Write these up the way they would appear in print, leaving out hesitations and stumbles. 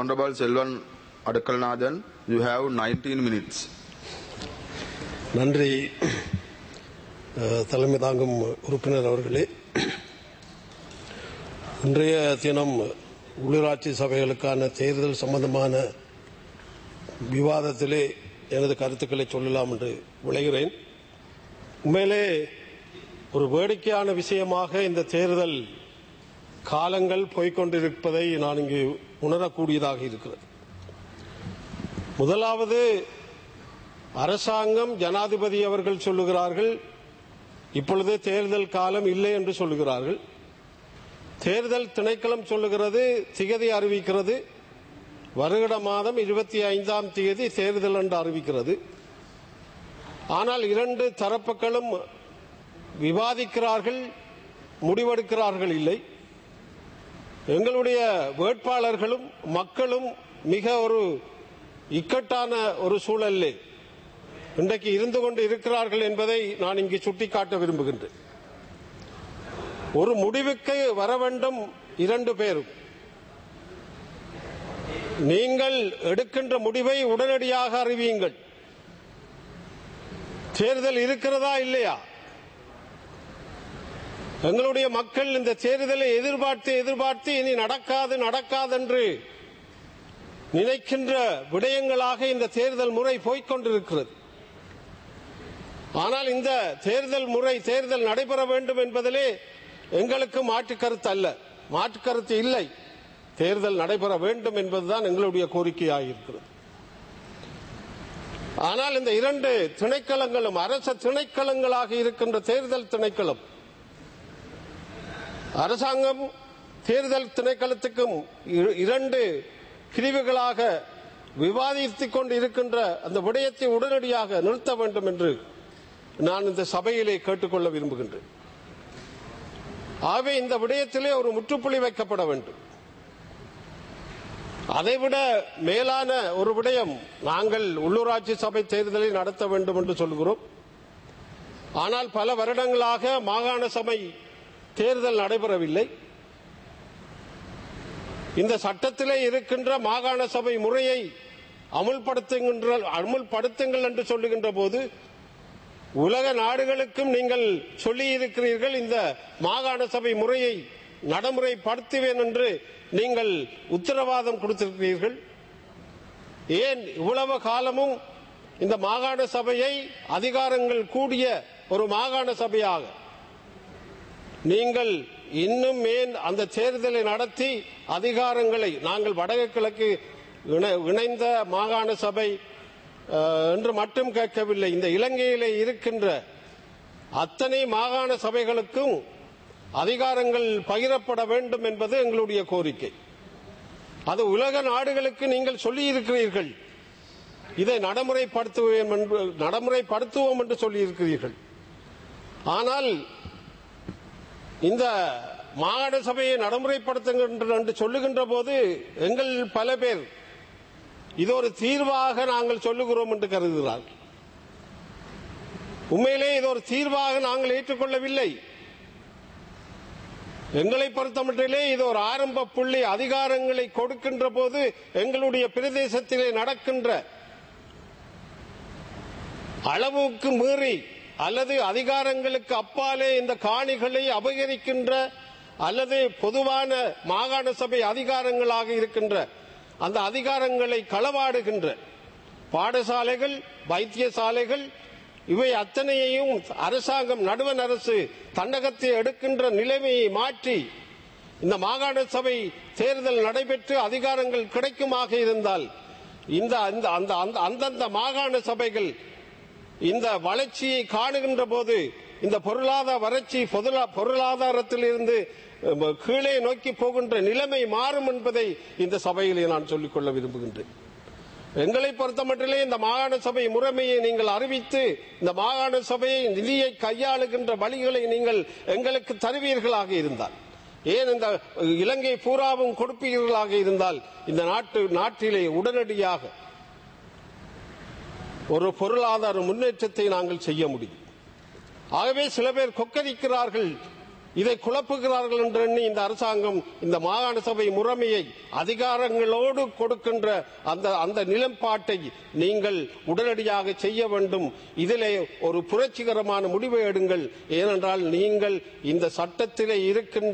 Honorable Selvan Adakalnathan, you have 19 minutes. நன்றி தலைமை தாங்கும் உறுப்பினர் அவர்களே. இன்றைய தினம் உள்ளூராட்சி சபைகளுக்கான தேர்தல் சம்பந்தமான விவாதத்திலே எனது கருத்துக்களை சொல்லலாம் என்று விளைகிறேன். உண்மையிலே ஒரு வேடிக்கையான விஷயமாக இந்த தேர்தல் காலங்கள் போய்கொண்டிருப்பதை நான் இங்கு உணரக்கூடியதாக இருக்கிறது. முதலாவது, அரசாங்கம், ஜனாதிபதி அவர்கள் சொல்லுகிறார்கள் இப்பொழுது தேர்தல் காலம் இல்லை என்று சொல்லுகிறார்கள். தேர்தல் திணைக்களம் சொல்லுகிறது, திகதி அறிவிக்கிறது, வருகிற மாதம் 25ஆம் தேதி தேர்தல் என்று அறிவிக்கிறது. ஆனால் இரண்டு தரப்புகளும் விவாதிக்கிறார்கள், முடிவெடுக்கிறார்கள் இல்லை. எங்களுடைய வேட்பாளர்களும் மக்களும் மிக ஒரு இக்கட்டான ஒரு சூழலில் இன்றைக்கு இருந்து கொண்டு இருக்கிறார்கள் என்பதை நான் இங்கு சுட்டிக்காட்ட விரும்புகின்றேன். ஒரு முடிவுக்கு வர வேண்டும் இரண்டு பேரும். நீங்கள் எடுக்கின்ற முடிவை உடனடியாக அறிவியுங்கள். தேர்தல் இருக்கிறதா இல்லையா? எங்களுடைய மக்கள் இந்த தேர்தலை எதிர்பார்த்து இனி நடக்காது என்று நினைக்கின்ற விடயங்களாக இந்த தேர்தல் முறை போய்கொண்டிருக்கிறது. ஆனால் இந்த தேர்தல் நடைபெற வேண்டும் என்பதிலே எங்களுக்கு மாற்று கருத்து அல்ல, மாற்று கருத்து இல்லை. தேர்தல் நடைபெற வேண்டும் என்பதுதான் எங்களுடைய கோரிக்கையாக இருக்கிறது. ஆனால் இந்த இரண்டு திணைக்களங்களும் அரச திணைக்களங்களாக இருக்கின்ற தேர்தல் திணைக்களம், அரசாங்கம் தேர்தல் திணைக்களத்துக்கும் இரண்டு பிரிவுகளாக விவாதித்துக் கொண்டு இருக்கின்ற அந்த விடயத்தை உடனடியாக நிறுத்த வேண்டும் என்று நான் இந்த சபையிலே கேட்டுக்கொள்ள விரும்புகின்றேன். ஆகவே இந்த விடயத்திலே ஒரு முற்றுப்புள்ளி வைக்கப்பட வேண்டும். அதைவிட மேலான ஒரு விடயம், நாங்கள் உள்ளூராட்சி சபை தேர்தலை நடத்த வேண்டும் என்று சொல்கிறோம். ஆனால் பல வருடங்களாக மாகாண சபை தேர்தல் நடைபெறவில்லை. இந்த சட்டத்திலே இருக்கின்ற மாகாண சபை முறையை அமுல்படுத்துங்கள் என்று சொல்லுகின்ற போது உலக நாடுகளுக்கும் நீங்கள் சொல்லியிருக்கிறீர்கள் இந்த மாகாண சபை முறையை நடைமுறைப்படுத்துவேன் என்று நீங்கள் உத்தரவாதம் கொடுத்திருக்கிறீர்கள். ஏன் இவ்வளவு காலமும் இந்த மாகாண சபையை அதிகாரங்கள் கூடிய ஒரு மாகாண சபையாக நீங்கள் இன்னும் ஏன் அந்த தேர்தலை நடத்தி அதிகாரங்களை, நாங்கள் வடகிழக்கு இணைந்த மாகாண சபை என்று மட்டும் கேட்கவில்லை, இந்த இலங்கையிலே இருக்கின்ற அத்தனை மாகாண சபைகளுக்கும் அதிகாரங்கள் பகிரப்பட வேண்டும் என்பது எங்களுடைய கோரிக்கை. அது உலக நாடுகளுக்கு நீங்கள் சொல்லியிருக்கிறீர்கள், இதை நடைமுறைப்படுத்துவோம் என்று சொல்லியிருக்கிறீர்கள். ஆனால் இந்த மாகாண சபையை நடைமுறைப்படுத்துகின்ற என்று சொல்லுகின்ற போது எங்கள் பல பேர் இது ஒரு தீர்வாக நாங்கள் சொல்லுகிறோம் என்று கருதுகிறார்கள். உண்மையிலே இது ஒரு தீர்வாக நாங்கள் ஏற்றுக்கொள்ளவில்லை. எங்களை பொறுத்தமட்டிலே இது ஒரு ஆரம்ப புள்ளி. அதிகாரங்களை கொடுக்கின்ற போது எங்களுடைய பிரதேசத்திலே நடக்கின்ற அளவுக்கு மீறி அல்லது அதிகாரங்களுக்கு அப்பாலே இந்த காணிகளை அபகரிக்கின்ற அல்லது பொதுவான மாகாண சபை அதிகாரங்களாக இருக்கின்ற அந்த அதிகாரங்களை களவாடுகின்ற பாடசாலைகள், வைத்தியசாலைகள், இவை அத்தனையையும் அரசாங்கம், நடுவண் அரசு தன்னகத்தை எடுக்கின்ற நிலைமையை மாற்றி இந்த மாகாண சபை தேர்தல் நடைபெற்று அதிகாரங்கள் கிடைக்குமாக இருந்தால் அந்தந்த மாகாண சபைகள் இந்த வளர்ச்சியை காணுகின்ற போது இந்த பொருளாதார வறட்சி பொருளாதாரத்தில் இருந்து கீழே நோக்கி போகின்ற நிலைமை மாறும் என்பதை இந்த சபையிலே நான் சொல்லிக்கொள்ள விரும்புகின்றேன். எங்களை பொறுத்தமட்டிலே இந்த மாகாண சபை முறைமையை நீங்கள் அறிவித்து இந்த மாகாண சபையை நிதியை கையாளுகின்ற வழிகளை நீங்கள் எங்களுக்கு தருவீர்களாக இருந்தால், ஏன் இந்த இலங்கை பூராவும் கொடுப்பீர்களாக இருந்தால் இந்த நாட்டிலே உடனடியாக ஒரு பொருளாதார முன்னேற்றத்தை நாங்கள் செய்ய முடியும். ஆகவே சில பேர் கொக்கரிக்கிறார்கள், இதை குழப்புகிறார்கள் என்று எண்ணி இந்த அரசாங்கம் இந்த மாகாண சபை முறைமையை அதிகாரங்களோடு கொடுக்கின்ற அந்த நிலப்பாட்டை நீங்கள் உடனடியாக செய்ய வேண்டும். இதிலே ஒரு புரட்சிகரமான முடிவை எடுங்கள். ஏனென்றால் நீங்கள் இந்த சட்டத்திலே இருக்கின்ற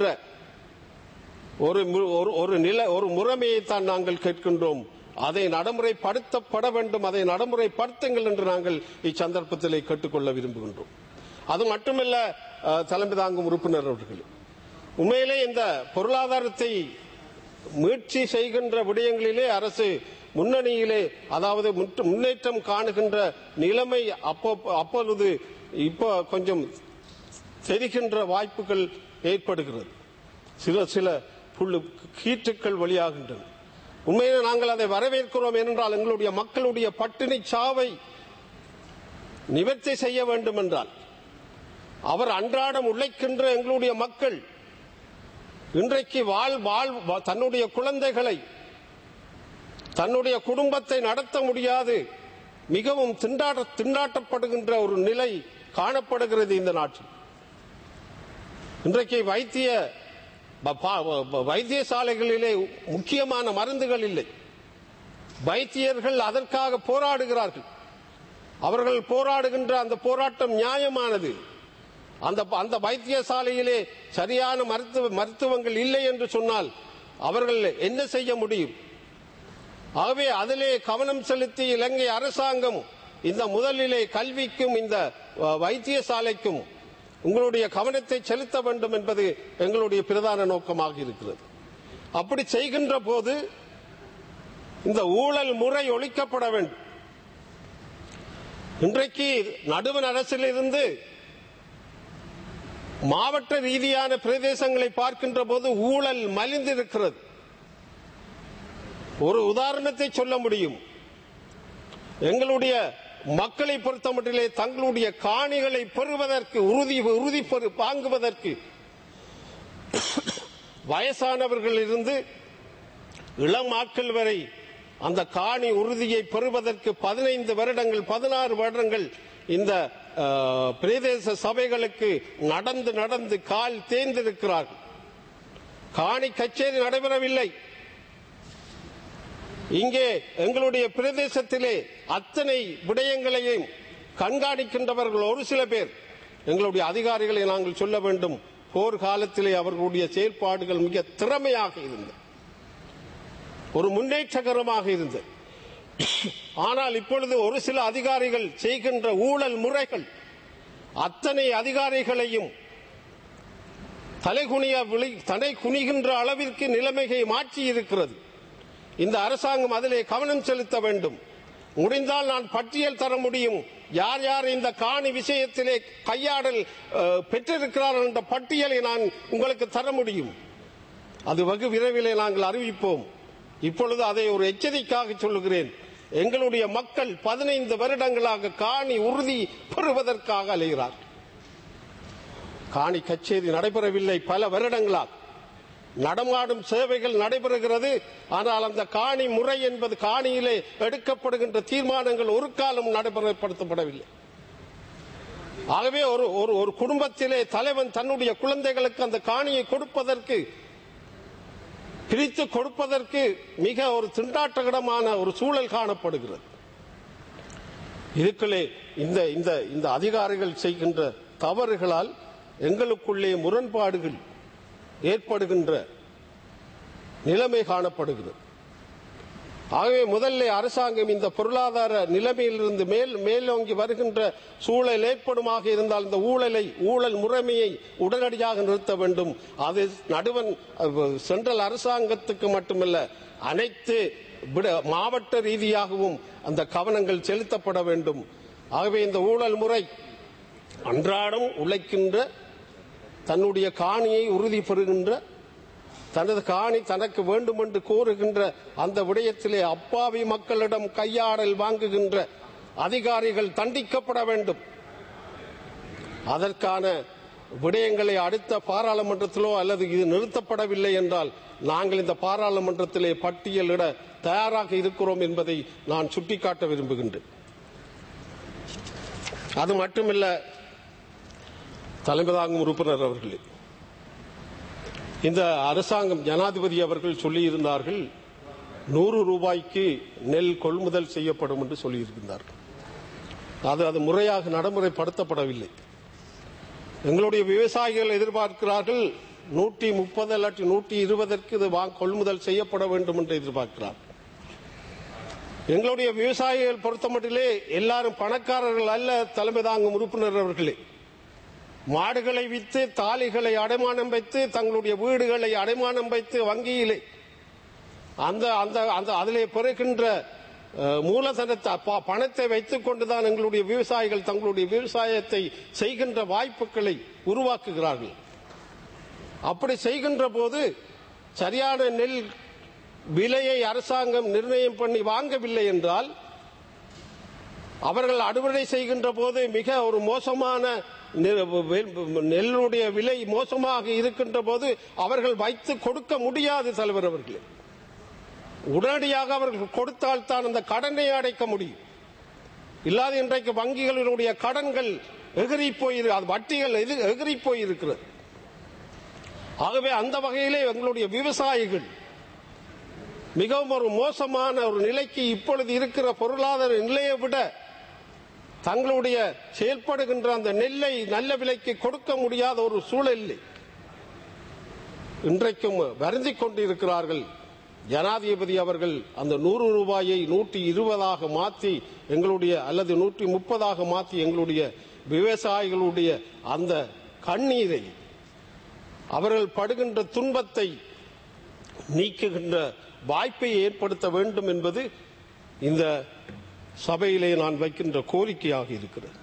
ஒரு முறைமையைத்தான் நாங்கள் கேட்கின்றோம். அதை நடைமுறைப்படுத்தப்பட வேண்டும். அதை நடைமுறைப்படுத்துங்கள் என்று நாங்கள் இச்சந்தர்ப்பத்திலே கேட்டுக்கொள்ள விரும்புகின்றோம். அது மட்டுமல்ல, தலைமை தாங்கும் உறுப்பினர் அவர்கள், உண்மையிலே இந்த பொருளாதாரத்தை மீட்சி செய்கின்ற விடயங்களிலே அரசு முன்னணியிலே, அதாவது முன்னேற்றம் காணுகின்ற நிலைமை அப்பொழுது இப்போ கொஞ்சம் தெரிகின்ற வாய்ப்புகள் ஏற்படுகிறது. சில கீற்றுக்கள் வெளியாகின்றன. உண்மையிலே நாங்கள் அதை வரவேற்கிறோம். ஏனென்றால் எங்களுடைய மக்களுடைய பட்டினி சாவை நிவர்த்தி செய்ய வேண்டும் என்றால், அவர் அன்றாடம் உழைக்கின்ற எங்களுடைய மக்கள் இன்றைக்கு தன்னுடைய குழந்தைகளை, தன்னுடைய குடும்பத்தை நடத்த முடியாது மிகவும் திண்டாட்டப்படுகின்ற ஒரு நிலை காணப்படுகிறது இந்த நாட்டில். இன்றைக்கு வைத்தியசாலைகளிலே முக்கியமான மருந்துகள் இல்லை. வைத்தியர்கள் அதற்காக போராடுகிறார்கள். அவர்கள் போராடுகின்ற அந்த போராட்டம் நியாயமானது. அந்த வைத்தியசாலையிலே சரியான மருத்துவங்கள் இல்லை என்று சொன்னால் அவர்கள் என்ன செய்ய முடியும்? ஆகவே அதிலே கவனம் செலுத்தி இலங்கை அரசாங்கம் இந்த முதலிலே கல்விக்கும் இந்த வைத்தியசாலைக்கும் உங்களுடைய கவனத்தை செலுத்த வேண்டும் என்பது எங்களுடைய பிரதான நோக்கமாக இருக்கிறது. அப்படி செய்கின்ற போது இந்த ஊழல் முறை ஒழிக்கப்பட வேண்டும். இன்றைக்கு நடுவண் அரசிலிருந்து மாவட்ட ரீதியான பிரதேசங்களை பார்க்கின்ற போது ஊழல் மலிந்திருக்கிறது. ஒரு உதாரணத்தை சொல்ல முடியும். எங்களுடைய மக்களை பொறுத்தமட்டிலே தங்களுடைய காணிகளை பெறுவதற்கு உறுதி வாங்குவதற்கு வயசானவர்கள் இருந்து இளம் ஆட்கள் வரை அந்த காணி உறுதியை பெறுவதற்கு 15 வருடங்கள் 16 வருடங்கள் இந்த பிரதேச சபைகளுக்கு நடந்து கால் தேர்ந்திருக்கிறார்கள். காணி கச்சேரி நடைபெறவில்லை. இங்கே எங்களுடைய பிரதேசத்திலே அத்தனை விடயங்களையும் கண்காணிக்கின்றவர்கள் ஒரு சில பேர். எங்களுடைய அதிகாரிகளை நாங்கள் சொல்ல வேண்டும், போர் காலத்திலே அவர்களுடைய செயல்பாடுகள் மிக திறமையாக இருந்தது, ஒரு முன்னேற்றகரமாக இருந்தது. ஆனால் இப்பொழுது ஒரு சில அதிகாரிகள் செய்கின்ற ஊழல் முறைகள் அத்தனை அதிகாரிகளையும் தலை குனிகின்ற அளவிற்கு நிலைமையை மாற்றி இருக்கிறது. இந்த அரசாங்கம் அதிலே கவனம் செலுத்த வேண்டும். முடிந்தால் நான் பட்டியல் தர முடியும், யார் யார் இந்த காணி விஷயத்திலே கையாடல் பெற்றிருக்கிறார்கள் என்ற பட்டியலை நான் உங்களுக்கு தர முடியும். அது வெகு விரைவிலே நாங்கள் அறிவிப்போம். இப்பொழுது அதை ஒரு எச்சரிக்கையாக சொல்லுகிறேன். எங்களுடைய மக்கள் 15 வருடங்களாக காணி உறுதி பெறுவதற்காக அலைகிறார். காணி கச்சேரி நடைபெறவில்லை. பல வருடங்களாக நடமாடும் சேவைகள் நடைபெறுகிறது. ஆனால் அந்த காணி முறை என்பது, காணியிலே எடுக்கப்படுகின்ற தீர்மானங்கள் ஒரு காலம் நடைமுறைப்படுத்தப்படவில்லை. ஆகவே ஒரு குடும்பத்திலே தலைவன் தன்னுடைய குழந்தைகளுக்கு அந்த காணியை கொடுப்பதற்கு, பிரித்து கொடுப்பதற்கு மிக ஒரு திண்டாட்டகரமான ஒரு சூழல் காணப்படுகிறது. இதுக்குள்ளே இந்த அதிகாரிகள் செய்கின்ற தவறுகளால் எங்களுக்குள்ளே முரண்பாடுகள் ஏற்படுகின்ற நிலைமை காணப்படுகிறது. ஆகவே முதல்ல அரசாங்கம் இந்த பொருளாதார நிலைமையிலிருந்து மேலோங்கி வருகின்ற சூழல் ஏற்படுமாக இருந்தால் இந்த ஊழல் முறைமையை உடனடியாக நிறுத்த வேண்டும். அது நடுவண் சென்ட்ரல் அரசாங்கத்துக்கு மட்டுமல்ல, அனைத்து மாவட்ட ரீதியாகவும் அந்த கவனங்கள் செலுத்தப்பட வேண்டும். ஆகவே இந்த ஊழல் முறை அன்றாடம் உழைக்கின்ற, தன்னுடைய காணியை உறுதி பெறுகின்ற, தனது காணி தனக்கு வேண்டும் என்று கோருகின்ற அந்த விடயத்திலே அப்பாவி மக்களிடம் கையாடல் வாங்குகின்ற அதிகாரிகள் தண்டிக்கப்பட வேண்டும். அதற்கான விடயங்களை அடுத்த பாராளுமன்றத்திலோ அல்லது இது நிறுத்தப்படவில்லை என்றால் நாங்கள் இந்த பாராளுமன்றத்திலே பட்டியலிட தயாராக இருக்கிறோம் என்பதை நான் சுட்டிக்காட்ட விரும்புகின்றேன். அது மட்டுமல்ல, தலைமை தாங்கும் உறுப்பினர் அவர்களே, இந்த அரசாங்கம் ஜனாதிபதி அவர்கள் சொல்லியிருந்தார்கள் 100 ரூபாய்க்கு நெல் கொள்முதல் செய்யப்படும் என்று சொல்லியிருந்தார்கள். அது முறையாக நடைமுறைப்படுத்தப்படவில்லை. எங்களுடைய விவசாயிகள் எதிர்பார்க்கிறார்கள் 130 இல்லாட்டி 120ற்கு இது கொள்முதல் செய்யப்பட வேண்டும் என்று எதிர்பார்க்கிறார். எங்களுடைய விவசாயிகள் பொறுத்தமட்டிலே எல்லாரும் பணக்காரர்கள் அல்ல. தலைமை தாங்கும் உறுப்பினர் அவர்களே, மாடுகளை விற்று தாலிகளை அடைமானம் வைத்து தங்களுடைய வீடுகளை அடைமானம் வைத்து வங்கியிலே அதிலே பெறுகின்ற மூலதனத்தை பணத்தை வைத்துக் கொண்டுதான் எங்களுடைய விவசாயிகள் தங்களுடைய விவசாயத்தை செய்கின்ற வாய்ப்புகளை உருவாக்குகிறார்கள். அப்படி செய்கின்ற போது சரியான நெல் விலையை அரசாங்கம் நிர்ணயம் பண்ணி வாங்கவில்லை என்றால், அவர்கள் அறுவடை செய்கின்ற போது மிக ஒரு மோசமான நெல்லுடைய விலை மோசமாக இருக்கின்ற போது அவர்கள் வைத்து கொடுக்க முடியாது. தலைவர் அவர்களே, உடனடியாக அவர்கள் கொடுத்தால் தான் அந்த கடனை அடைக்க முடியும். இல்லாத இன்றைக்கு வங்கிகளினுடைய கடன்கள் எகிரி போயிருக்கிறது, வட்டிகள் எகிரி போயிருக்கிறது. ஆகவே அந்த வகையிலே எங்களுடைய விவசாயிகள் மிகவும் ஒரு மோசமான ஒரு நிலைக்கு இப்பொழுது இருக்கிற பொருளாதார நிலையை விட தங்களுடைய செயல்படுகின்ற அந்த நெல்லை நல்ல விலைக்கு கொடுக்க முடியாத ஒரு சூழலில் இன்றைக்கும் வருந்திக் கொண்டிருக்கிறார்கள். ஜனாதிபதி அவர்கள் அந்த 100 ரூபாயை 120ஆக மாற்றி எங்களுடைய அல்லது 130ஆக மாற்றி எங்களுடைய விவசாயிகளுடைய அந்த கண்ணீரை, அவர்கள் படுகின்ற துன்பத்தை நீக்குகின்ற வாய்ப்பை ஏற்படுத்த வேண்டும் என்பது இந்த சபையிலே நான் வைக்கின்ற கோரிக்கையாக இருக்கிறது.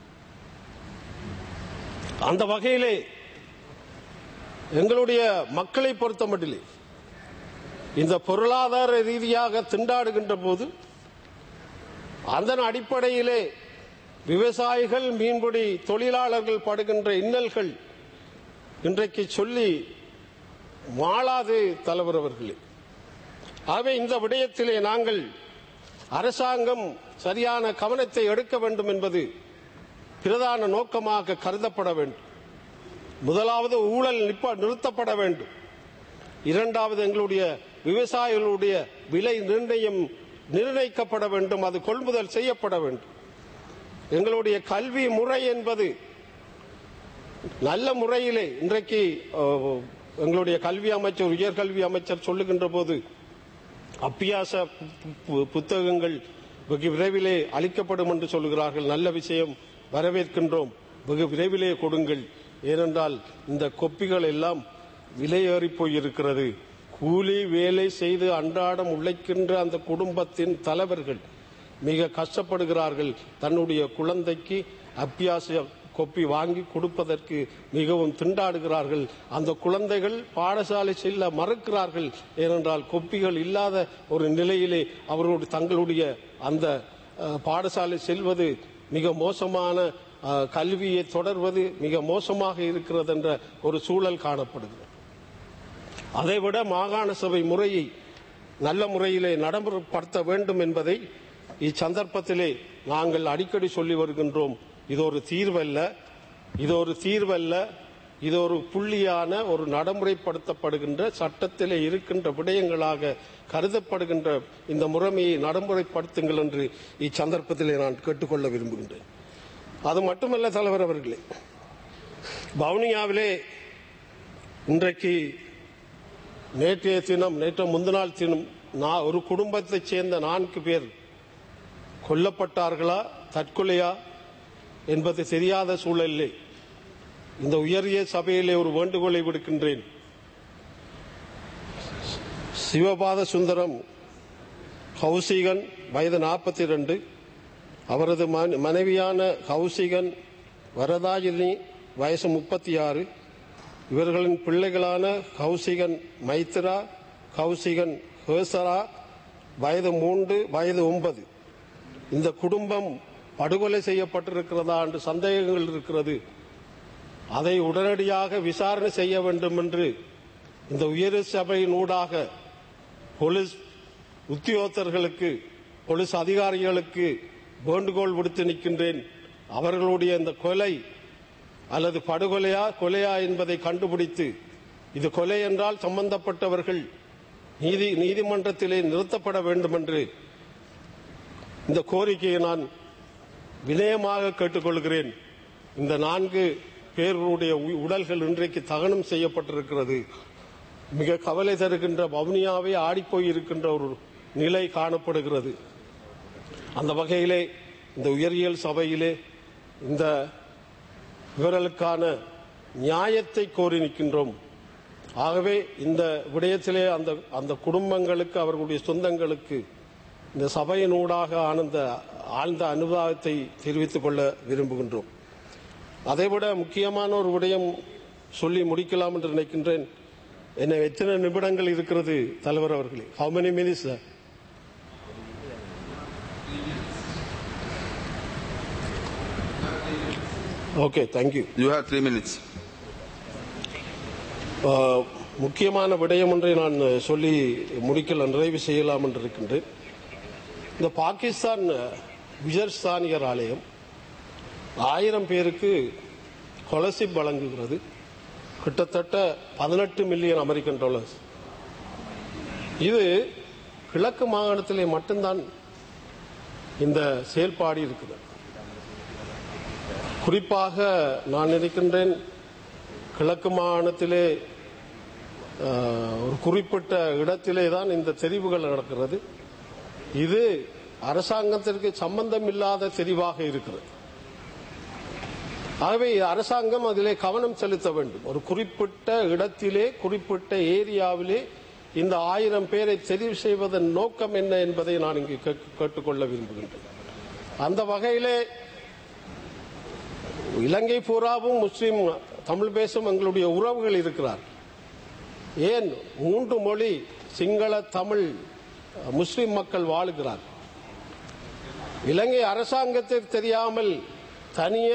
அந்த வகையிலே எங்களுடைய மக்களை பொறுத்த மட்டிலே இந்த பொருளாதார ரீதியாக திண்டாடுகின்ற போது அதன் அடிப்படையிலே விவசாயிகள், மீன்பிடி தொழிலாளர்கள் படுகின்ற இன்னல்கள் இன்றைக்கு சொல்லி மாளாது தலைவர் அவர்களே. ஆகவே இந்த விடயத்திலே நாங்கள் அரசாங்கம் சரியான கவனத்தை எடுக்க வேண்டும் என்பது பிரதான நோக்கமாக கருதப்பட வேண்டும். முதலாவது ஊழல் நிறுத்தப்பட வேண்டும். இரண்டாவது எங்களுடைய விவசாயிகளுடைய விலை நிர்ணயிக்கப்பட வேண்டும், அது கொள்முதல் செய்யப்பட வேண்டும். எங்களுடைய கல்வி முறை என்பது நல்ல முறையிலே இன்றைக்கு எங்களுடைய கல்வி அமைச்சர், உயர்கல்வி அமைச்சர் சொல்லுகின்ற போது அபியாச புத்தகங்கள் வெகு விரைவிலே அளிக்கப்படும் என்று சொல்லுகிறார்கள். நல்ல விஷயம், வரவேற்கின்றோம். வெகு விரைவிலே கொடுங்கள். ஏனென்றால் இந்த கொப்பிகள் எல்லாம் விலையேறி போயிருக்கிறது. கூலி வேலை செய்து அன்றாடம் உழைக்கின்ற அந்த குடும்பத்தின் தலைவர்கள் மிக கஷ்டப்படுகிறார்கள். தன்னுடைய குழந்தைக்கு அபியாச கொப்பி வாங்கி கொடுப்பதற்கு மிகவும் திண்டாடுகிறார்கள். அந்த குழந்தைகள் பாடசாலை செல்ல மறுக்கிறார்கள். ஏனென்றால் கொப்பிகள் இல்லாத ஒரு நிலையிலே அவர்களுடைய தங்களுடைய அந்த பாடசாலை செல்வது மிக மோசமான கல்வியை தொடர்வது மிக மோசமாக இருக்கிறது என்ற ஒரு சூழல் காணப்படுகிறது. அதைவிட மாகாண சபை முறையை நல்ல முறையிலே நடைமுறைப்படுத்த வேண்டும் என்பதை இச்சந்தர்ப்பத்திலே நாங்கள் அடிக்கடி சொல்லி வருகின்றோம். இது ஒரு தீர்வல்ல, இது ஒரு புள்ளியான ஒரு நடைமுறைப்படுத்தப்படுகின்ற சட்டத்திலே இருக்கின்ற விடயங்களாக கருதப்படுகின்ற இந்த முறைமையை நடைமுறைப்படுத்துங்கள் என்று இச்சந்தர்ப்பத்திலே நான் கேட்டுக்கொள்ள விரும்புகின்றேன். அது மட்டுமல்ல தலைவர் அவர்களே, வவுனியாவிலே இன்றைக்கு நேற்று முந்தினாள் தினம் ஒரு குடும்பத்தைச் சேர்ந்த 4 பேர் கொல்லப்பட்டார்களா தற்கொலையா என்பது தெரியாத சூழலிலே இந்த உயரிய சபையிலே ஒரு வேண்டுகோளை விடுக்கின்றேன். சிவபாத சுந்தரம் கௌசிகன் வயது 42, அவரது மனைவியான கௌசிகன் வரதாயினி வயசு 36, இவர்களின் பிள்ளைகளான கௌசிகன் மைத்ரா, கௌசிகன் ஹேசரா வயது 3, வயது 9. இந்த குடும்பம் படுகொலை செய்யப்பட்டிருக்கிறதா என்று சந்தேகங்கள் இருக்கிறது. அதை உடனடியாக விசாரணை செய்ய வேண்டும் என்று இந்த உயர் சபையின் ஊடாக போலீஸ் உத்தியோகத்தர்களுக்கு, போலீஸ் அதிகாரிகளுக்கு வேண்டுகோள் விடுத்து நிற்கின்றேன். அவர்களுடைய இந்த கொலை அல்லது படுகொலையா கொலையா என்பதை கண்டுபிடித்து இது கொலை என்றால் சம்பந்தப்பட்டவர்கள் நீதிமன்றத்திலே நிறுத்தப்பட வேண்டும் என்று இந்த கோரிக்கையை நான் வினயமாக கேட்டுக்கொள்கிறேன். இந்த 4 பேருடைய உடல்கள் இன்றைக்கு தகனம் செய்யப்பட்டிருக்கிறது. மிக கவலை தருகின்ற வவுனியாவே ஆடிப்போய் இருக்கின்ற ஒரு நிலை காணப்படுகிறது. அந்த வகையிலே இந்த உயரியல் சபையிலே இந்த இவர்களுக்கான நியாயத்தை கோரி நிற்கின்றோம். ஆகவே இந்த விடயத்திலே அந்த குடும்பங்களுக்கு அவர்களுடைய சொந்தங்களுக்கு இந்த சபையினூடாக ஆழ்ந்த அனுதாபத்தை தெரிவித்துக் கொள்ள விரும்புகின்றோம். அதைவிட முக்கியமான ஒரு விடயம் சொல்லி முடிக்கலாம் என்று நினைக்கின்றேன். என்ன எத்தனை நிமிடங்கள் இருக்கிறது தலைவர் அவர்களே? How many minutes, sir? Okay, thank you. You have 3 minutes. முக்கியமான விடயம் ஒன்றை நான் சொல்லி நிறைவு செய்யலாம் என்று இருக்கின்றேன். இந்த பாகிஸ்தான் விஜர்ஸ்தானியர் ஆலயம் 1000 பேருக்கு ஸ்காலர்ஷிப் வழங்குகிறது. கிட்டத்தட்ட 18 மில்லியன் அமெரிக்கன் டாலர்ஸ். இது கிழக்கு மாகாணத்திலே மட்டும்தான் இந்த செயல்பாடு இருக்குது. குறிப்பாக நான் நினைக்கின்றேன் கிழக்கு மாகாணத்திலே ஒரு குறிப்பிட்ட இடத்திலே தான் இந்த தெரிவுகள் நடக்கிறது. இது அரசாங்கத்திற்கு சம்பந்தம் இல்லாத தெரிவாக இருக்கிறது. ஆகவே அரசாங்கம் அதிலே கவனம் செலுத்த வேண்டும். ஒரு குறிப்பிட்ட இடத்திலே குறிப்பிட்ட ஏரியாவிலே இந்த 1000 பேரை தெரிவு செய்வதன் நோக்கம் என்ன என்பதை நான் இங்கு கேட்டுக்கொள்ள விரும்புகின்றேன். அந்த வகையிலே இலங்கை பூராவும் முஸ்லிம் தமிழ் பேசும் எங்களுடைய உறவுகள் இருக்கிறார். ஏன் 3 மொழி சிங்கள தமிழ் முஸ்லிம் மக்கள் வாழுகிறார். இலங்கை அரசாங்கத்திற்கு தெரியாமல் தனிய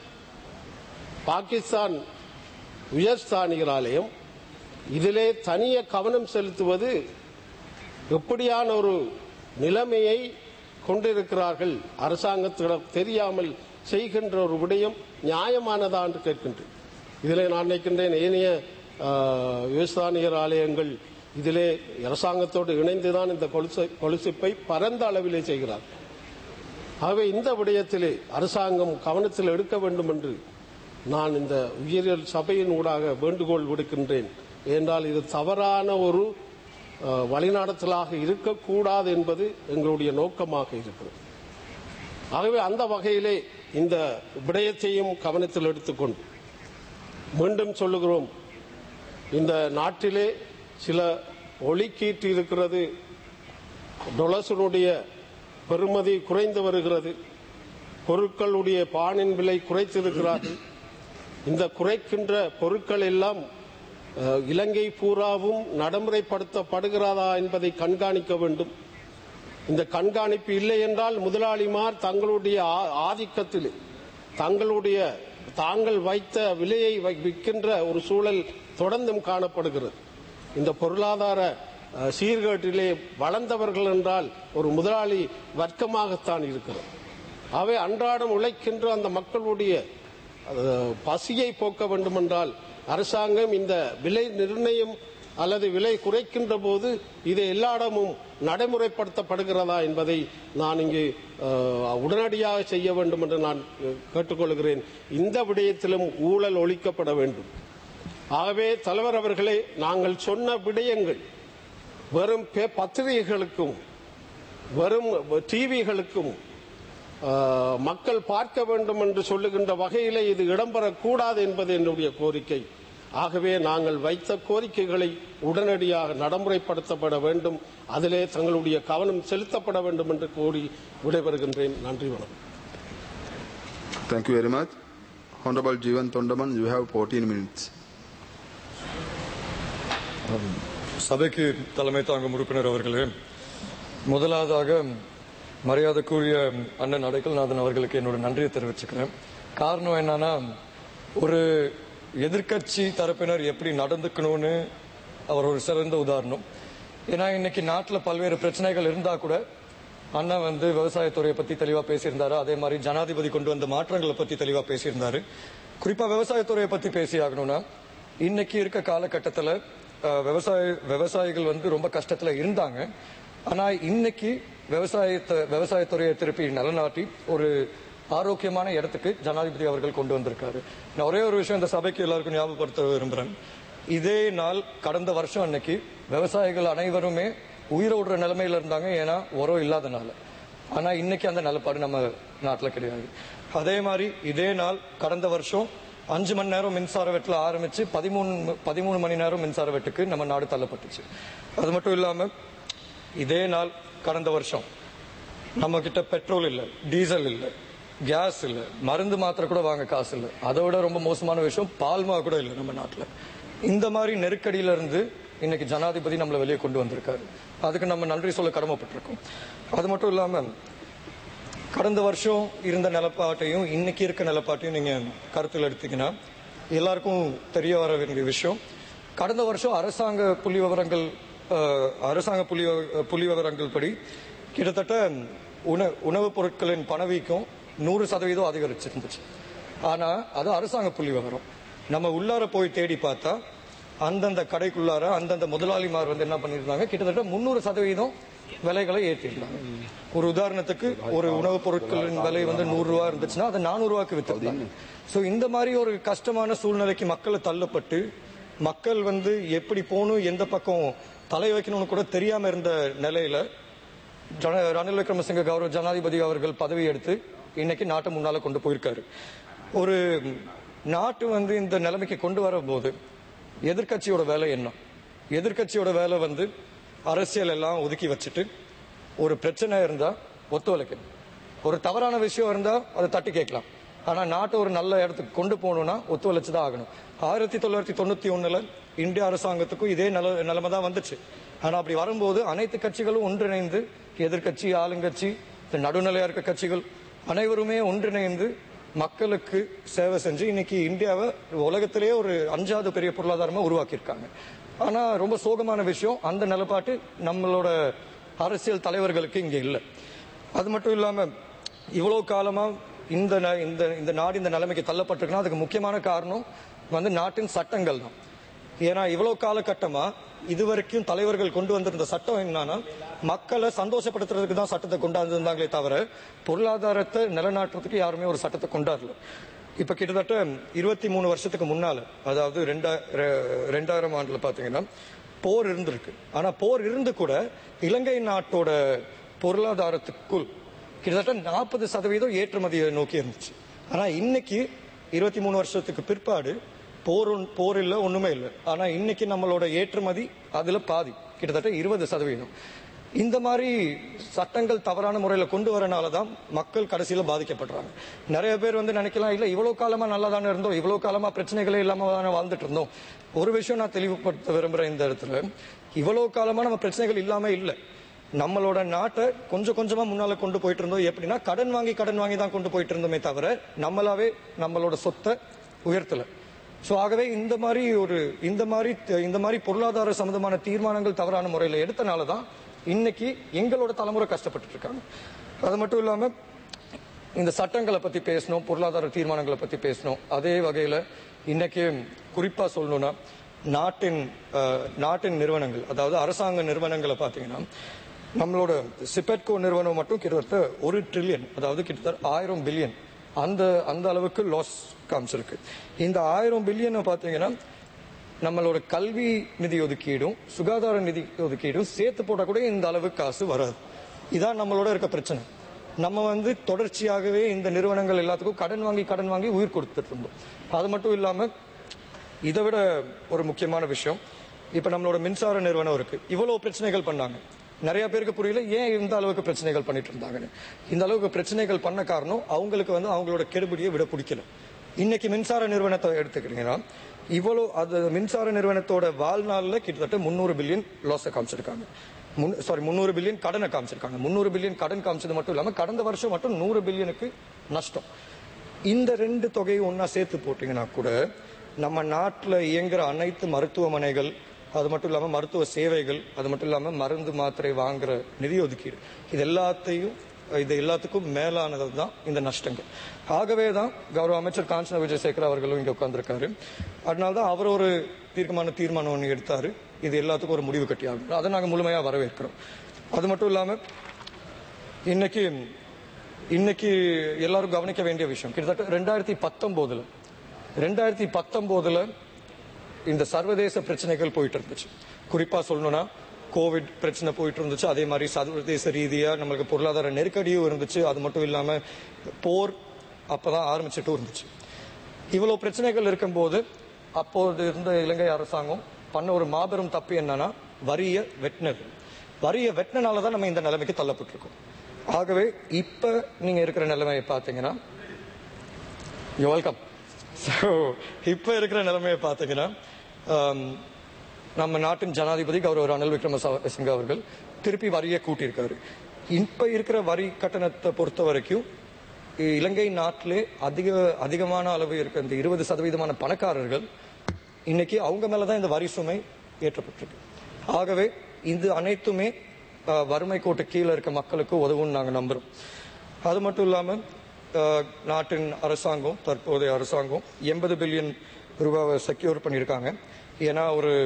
பாகிஸ்தான் உயர்ஸ்தானிகர் ஆலயம் இதிலே தனிய கவனம் செலுத்துவது எப்படியான ஒரு நிலைமையை கொண்டிருக்கிறார்கள்? அரசாங்கத்திடம் தெரியாமல் செய்கின்ற ஒரு விடயம் நியாயமானதா என்று கேட்கின்றேன். இதிலே நான் நினைக்கின்றேன் ஏனைய உயர்ஸ்தானிகர் ஆலயங்கள் இதிலே அரசாங்கத்தோடு இணைந்துதான் இந்த கொலுசிப்பை பரந்த அளவிலே செய்கிறார். ஆகவே இந்த விடயத்திலே அரசாங்கம் கவனத்தில் எடுக்க வேண்டும் என்று நான் இந்த உயரியல் சபையின் ஊடாக வேண்டுகோள் விடுக்கின்றேன். என்றால் இது தவறான ஒரு வழிநடத்தலாக இருக்கக்கூடாது என்பது எங்களுடைய நோக்கமாக இருக்கிறது. ஆகவே அந்த வகையிலே இந்த விடயத்தையும் கவனத்தில் எடுத்துக்கொண்டு மீண்டும் சொல்லுகிறோம், இந்த நாட்டிலே சில ஒலிக்கீட்டு இருக்கிறது. டொலர்ஸினுடைய பெறுமதி குறைந்து வருகிறது. பொருட்களுடைய பானின் விலை குறைத்திருக்கிறார்கள். இந்த குறைக்கின்ற பொருட்கள் எல்லாம் இலங்கை பூராவும் நடைமுறைப்படுத்தப்படுகிறதா என்பதை கண்காணிக்க வேண்டும். இந்த கண்காணிப்பு இல்லை என்றால் முதலாளிமார் தங்களுடைய ஆதிக்கத்தில் தாங்கள் வைத்த விலையை விற்கின்ற ஒரு சூழல் தொடர்ந்தும் காணப்படுகிறது. இந்த பொருளாதார சீர்கேட்டிலே வளர்ந்தவர்கள் என்றால் ஒரு முதலாளி வர்க்கமாகத்தான் இருக்கிறது. அவை அன்றாடம் உழைக்கின்ற அந்த மக்களுடைய பசியை போக்க வேண்டுமென்றால் அரசாங்கம் இந்த விலை நிர்ணயம் அல்லது விலை குறைக்கின்ற போது இது எல்லா இடமும் நடைமுறைப்படுத்தப்படுகிறதா என்பதை நான் இங்கு உடனடியாக செய்ய வேண்டும் என்று நான் கேட்டுக்கொள்கிறேன். இந்த விடயத்திலும் ஊழல் ஒழிக்கப்பட வேண்டும். ஆகவே தலைவர் அவர்களே, நாங்கள் சொன்ன விடயங்கள் வெறும் பத்திரிகைகளுக்கும் வெறும் டிவிகளுக்கும் மக்கள் பார்க்க வேண்டும் என்று சொல்லுகின்ற வகையிலே இது இடம்பெறக்கூடாது என்பது என்னுடைய கோரிக்கை. ஆகவே நாங்கள் வைத்த கோரிக்கைகளை உடனடியாக நடைமுறைப்படுத்தப்பட வேண்டும், அதிலே தங்களுடைய கவனம் செலுத்தப்பட வேண்டும் என்று கோரி விடைபெறுகின்றேன். நன்றி, வணக்கம். Thank you very much. Honorable Jeevan Tondaman, you have 14 minutes. சபைக்கு தலைமை தாங்கும் உறுப்பினர் அவர்களே, முதலாவதாக மரியாதைக்குரிய அண்ணன் அடைக்கல்நாதன் அவர்களுக்கு என்னோட நன்றியை தெரிவிச்சுக்கிறேன். காரணம் என்னன்னா, ஒரு எதிர்கட்சி தரப்பினர் எப்படி நடந்துக்கணும்னு அவர் ஒரு சிறந்த உதாரணம். ஏன்னா இன்னைக்கு நாட்டில் பல்வேறு பிரச்சனைகள் இருந்தா கூட அண்ணா விவசாயத்துறையை பத்தி தெளிவா பேசியிருந்தாரு. அதே மாதிரி ஜனாதிபதி கொண்டு வந்த மாற்றங்களை பத்தி தெளிவா பேசியிருந்தாரு. குறிப்பா விவசாயத்துறையை பத்தி பேசி ஆகணும்னா, இன்னைக்கு இருக்க காலகட்டத்தில் விவசாயிகள் வந்து ரொம்ப கஷ்டத்துல இருந்தாங்க. ஆனா இன்னைக்கு விவசாயத்துறையை திருப்பி நிலநாட்டி ஒரு ஆரோக்கியமான இடத்துக்கு ஜனாதிபதி அவர்கள் கொண்டு வந்திருக்காரு. நான் ஒரே ஒரு விஷயம் இந்த சபைக்கு எல்லாருக்கும் ஞாபகப்படுத்த விரும்புறேன். இதே நாள் கடந்த வருஷம் அன்னைக்கு விவசாயிகள் அனைவருமே உயிரோடுற நிலைமையில இருந்தாங்க, ஏன்னா உரம் இல்லாதனால. ஆனா இன்னைக்கு அந்த நிலப்பாடு நம்ம நாட்டில் கிடையாது. அதே மாதிரி இதே நாள் கடந்த வருஷம் 5 மணி நேரம் மின்சார வெட்டில் ஆரம்பிச்சு 13 மணி நேரம் மின்சார வெட்டுக்கு நம்ம நாடு தள்ளப்பட்டுச்சு. அது மட்டும் இல்லாம இதே நாள் கடந்த வருஷம் நம்ம கிட்ட பெட்ரோல் இல்லை, டீசல் இல்லை, கேஸ் இல்லை, மருந்து மாத்திரை கூட வாங்க காசு இல்லை. அதை விட ரொம்ப மோசமான விஷயம் பால்மா கூட இல்லை நம்ம நாட்டில். இந்த மாதிரி நெருக்கடியில இருந்து இன்னைக்கு ஜனாதிபதி நம்மளை வெளியே கொண்டு வந்திருக்காரு. அதுக்கு நம்ம நன்றி சொல்ல கடமைப்பட்டிருக்கோம். அது மட்டும் இல்லாம கடந்த வருஷம் இருந்த நிலப்பாட்டையும் இன்னைக்கு இருக்க நிலப்பாட்டையும் நீங்க கருத்தில் எடுத்தீங்கன்னா எல்லாருக்கும் தெரிய வர வேண்டிய விஷயம், கடந்த வருஷம் அரசாங்க புள்ளி விவரங்கள் படி கிட்டத்தட்ட உணவுப் பொருட்களின் பணவீக்கம் 100% அதிகரிச்சிருந்துச்சு. ஆனா அது அரசாங்க புள்ளி விவரம். நம்ம உள்ளார போய் தேடி பார்த்தா அந்தந்த கடைக்குள்ளார அந்தந்த முதலாளிமார் வந்து என்ன பண்ணிருந்தாங்க, கிட்டத்தட்ட 300% விலைகளை ஏற்றிருந்தாங்க. ஒரு உதாரணத்துக்கு ஒரு உணவுப் பொருட்களின் விலை வந்து 100 ரூபாய் இருந்துச்சுன்னா அதை 400 ரூபாய்க்கு வித்துருந்தாங்க. சோ இந்த மாதிரி ஒரு கஷ்டமான சூழ்நிலைக்கு மக்களை தள்ளப்பட்டு மக்கள் வந்து எப்படி போகணும், எந்த பக்கம் தலை வைக்கணும்னு கூட தெரியாம இருந்த நிலையில ரணில் விக்ரமசிங்க கௌரவ ஜனாதிபதி அவர்கள் பதவி எடுத்து இன்னைக்கு நாட்டை முன்னால கொண்டு போயிருக்காரு. ஒரு நாட்டு வந்து இந்த நிலைமைக்கு கொண்டு வரும்போது எதிர்கட்சியோட வேலை என்ன? எதிர்கட்சியோட வேலை வந்து அரசியல் எல்லாம் ஒதுக்கி வச்சுட்டு ஒரு பிரச்சனை இருந்தா ஒத்துழைக்கணும், ஒரு தவறான விஷயம் இருந்தா அதை தட்டி கேட்கலாம். ஆனா நாட்டை ஒரு நல்ல இடத்துக்கு கொண்டு போகணும்னா ஒத்துழைச்சுதான் ஆகணும். 1991 இந்திய அரசாங்கத்துக்கும் இதே நிலைமை தான் வந்துச்சு. ஆனா அப்படி வரும்போது அனைத்து கட்சிகளும் ஒன்றிணைந்து, எதிர்கட்சி, ஆளுங்கட்சி, நடுநிலையா இருக்க கட்சிகள் அனைவருமே ஒன்றிணைந்து மக்களுக்கு சேவை செஞ்சு இன்னைக்கு இந்தியாவை உலகத்திலேயே ஒரு 5வது பெரிய பொருளாதாரமா உருவாக்கியிருக்காங்க. ஆனா ரொம்ப சோகமான விஷயம், அந்த நிலப்பாட்டு நம்மளோட அரசியல் தலைவர்களுக்கு இங்க இல்லை. அது மட்டும் இல்லாம இவ்வளவு காலமா இந்த நாடு இந்த நிலைமைக்கு தள்ளப்பட்டிருக்குன்னா அதுக்கு முக்கியமான காரணம் வந்து நாட்டின் சட்டங்கள் தான். ஏன்னா இவ்வளவு காலகட்டமா இதுவரைக்கும் தலைவர்கள் கொண்டு வந்திருந்த சட்டம் என்னன்னா மக்களை சந்தோஷப்படுத்துறதுக்கு தான் சட்டத்தை கொண்டாந்துருந்தாங்களே தவிர பொருளாதாரத்தை நிலநாட்டுறதுக்கு யாருமே ஒரு சட்டத்தை கொண்டாடல. இப்ப கிட்டத்தட்ட 23 வருஷத்துக்கு முன்னால, அதாவது 2000 ஆண்டுல பாத்தீங்கன்னா போர் இருந்திருக்கு. ஆனா போர் இருந்து கூட இலங்கை நாட்டோட பொருளாதாரத்துக்குள் கிட்டத்தட்ட 40% ஏற்றுமதியை நோக்கி இருந்துச்சு. ஆனா இன்னைக்கு 23 வருஷத்துக்கு பிற்பாடு போர் இல்ல, ஒண்ணுமே இல்லை. ஆனா இன்னைக்கு நம்மளோட ஏற்றுமதி அதுல பாதி, கிட்டத்தட்ட 20%. இந்த மாதிரி சட்டங்கள் தவறான முறையில கொண்டு வரனாலதான் மக்கள் கடைசியில பாதிக்கப்படுறாங்க. நிறைய பேர் வந்து நினைக்கலாம், இல்ல இவ்வளவு காலமா நல்லா தானே இருந்தோம், இவ்வளவு காலமா பிரச்சனைகளே இல்லாம தானே வாழ்ந்துட்டு இருந்தோம். ஒரு விஷயம் நான் தெளிவுபடுத்த விரும்புறேன் இந்த இடத்துல, இவ்வளவு காலமா நம்ம பிரச்சனைகள் இல்லாம இல்ல. நம்மளோட நாட்டை கொஞ்சம் கொஞ்சமா முன்னால கொண்டு போயிட்டு இருந்தோம். எப்படின்னா கடன் வாங்கி தான் கொண்டு போயிட்டு இருந்தோமே தவிர நம்மளாவே நம்மளோட சொத்தை உயர்த்தல. சோ ஆகவே இந்த மாதிரி பொருளாதார சம்பந்தமான தீர்மானங்கள் தவறான முறையில எடுத்தனாலதான் இன்னைக்கு எங்களோட தலைமுறை கஷ்டப்பட்டு இருக்காங்க. அது மட்டும் இல்லாம இந்த சட்டங்களை பத்தி பேசணும், பொருளாதார தீர்மானங்களை பத்தி பேசணும். அதே வகையில இன்னைக்கு குறிப்பா சொல்லணும்னா நாட்டின் நிறுவனங்கள், அதாவது அரசாங்க நிறுவனங்களை பாத்தீங்கன்னா நம்மளோட சிபெட்கோ நிறுவனம் மட்டும் கிட்டத்தட்ட 1 trillion, அதாவது கிட்டத்தட்ட 1000 பில்லியன் அந்த அளவுக்கு லாஸ் காமிச்சிருக்கு. இந்த 1000 பில்லியன் பாத்தீங்கன்னா நம்மளோட கல்வி நிதி ஒதுக்கீடும் சுகாதார நிதி ஒதுக்கீடும் சேர்த்து போட்டா கூட இந்த அளவுக்கு காசு வராது. இதான் நம்மளோட இருக்க பிரச்சனை. நம்ம வந்து தொடர்ச்சியாகவே இந்த நிறுவனங்கள் எல்லாத்துக்கும் கடன் வாங்கி உயிர் கொடுத்துட்டு இருந்தோம். அது மட்டும் இல்லாம இதை விட ஒரு முக்கியமான விஷயம், இப்ப நம்மளோட மின்சார நிறுவனம் இருக்கு, இவ்வளவு பிரச்சனைகள் பண்ணாங்க. நிறைய பேருக்கு புரியல ஏன் இந்த அளவுக்கு பிரச்சனைகள் பண்ணிட்டு இருந்தாங்கன்னு. இந்த அளவுக்கு பிரச்சனைகள் பண்ண காரணம் அவங்களுக்கு வந்து அவங்களோட கெடுபிடியை விட பிடிக்கல. இன்னைக்கு மின்சார நிறுவனத்தை எடுத்துக்கிட்டீங்கன்னா அது மின்சார நிறுவனத்தோட வாழ்நாள்ல கிட்டத்தட்ட 300 பில்லியன் லாஸ் காமிச்சிருக்காங்க. 300 பில்லியன் கடனை காமிச்சிருக்காங்க. 300 பில்லியன் கடன் காமிச்சது மட்டும் இல்லாம கடந்த வருஷம் மட்டும் 100 பில்லியனுக்கு நஷ்டம். இந்த 2 தொகையை ஒன்னா சேர்த்து போட்டீங்கன்னா கூட நம்ம நாட்டில் இயங்குற அனைத்து மருத்துவமனைகள், அது மட்டும் இல்லாம மருத்துவ சேவைகள், அது மட்டும் இல்லாம மருந்து மாத்திரை வாங்குற நிதி ஒதுக்கீடு, இது எல்லாத்தையும் இது எல்லாத்துக்கும் மேலானது தான் இந்த நஷ்டங்கள். ஆகவே தான் கௌரவ அமைச்சர் காஞ்சனா விஜயசேகர் அவர்களும் இங்க உட்கார்ந்துருக்காரு. அதனால்தான் அவர் ஒரு தீர்மானம் ஒன்று எடுத்தாரு. இது எல்லாத்துக்கும் ஒரு முடிவு கட்டி ஆகும். அதை நாங்கள் முழுமையா வரவேற்கிறோம். அது மட்டும் இல்லாம இன்னைக்கு எல்லாரும் கவனிக்க வேண்டிய விஷயம், கிட்டத்தட்ட 2019 இந்த சர்வதேச பிரச்சனைகள் போயிட்டு இருந்துச்சு. குறிப்பா சொல்லணும்னா கோவிட் பிரச்சனை போயிட்டு இருந்துச்சு. அதே மாதிரி சர்வதேச ரீதியா நம்மளுக்கு பொருளாதார நெருக்கடியும் இருந்துச்சு. அது மட்டும் இல்லாம போர் அப்பதான் ஆரம்பிச்சுட்டும் இருந்துச்சு. இவ்வளவு பிரச்சனைகள் இருக்கும்போது அப்போது இருந்த இலங்கை அரசாங்கம் பண்ண ஒரு மாபெரும் தப்பு என்னன்னா வரிய வெட்டினாலதான் நம்ம இந்த நிலைமைக்கு தள்ளப்பட்டிருக்கோம். ஆகவே இப்ப நீங்க இருக்கிற நிலைமையை பாத்தீங்கன்னா வெல்கம். இப்ப இருக்கிற நிலைமையை பாத்தீங்கன்னா நம்ம நாட்டின் ஜனாதிபதி கௌரவ ரணில் விக்ரமசிங்கே அவர்கள் திருப்பி வரியை கூட்டியிருக்காரு. இப்ப இருக்கிற வரி கட்டணத்தை பொறுத்த வரைக்கும் இலங்கை நாட்டிலே அதிகமான அளவு இருக்க இந்த 20% பணக்காரர்கள் இன்னைக்கு அவங்க மேலதான் இந்த வரி சுமை ஏற்றப்பட்டிருக்கு. ஆகவே இது அனைத்துமே வறுமை கோட்டு கீழே இருக்க மக்களுக்கு உதவும் நாங்க நம்புறோம். அது மட்டும் இல்லாம நாட்டின் அரசாங்கம், தற்போதைய அரசாங்கம் 80 பில்லியன் ரூபாவை செக்யூர் பண்ணியிருக்காங்க. ஏன்னா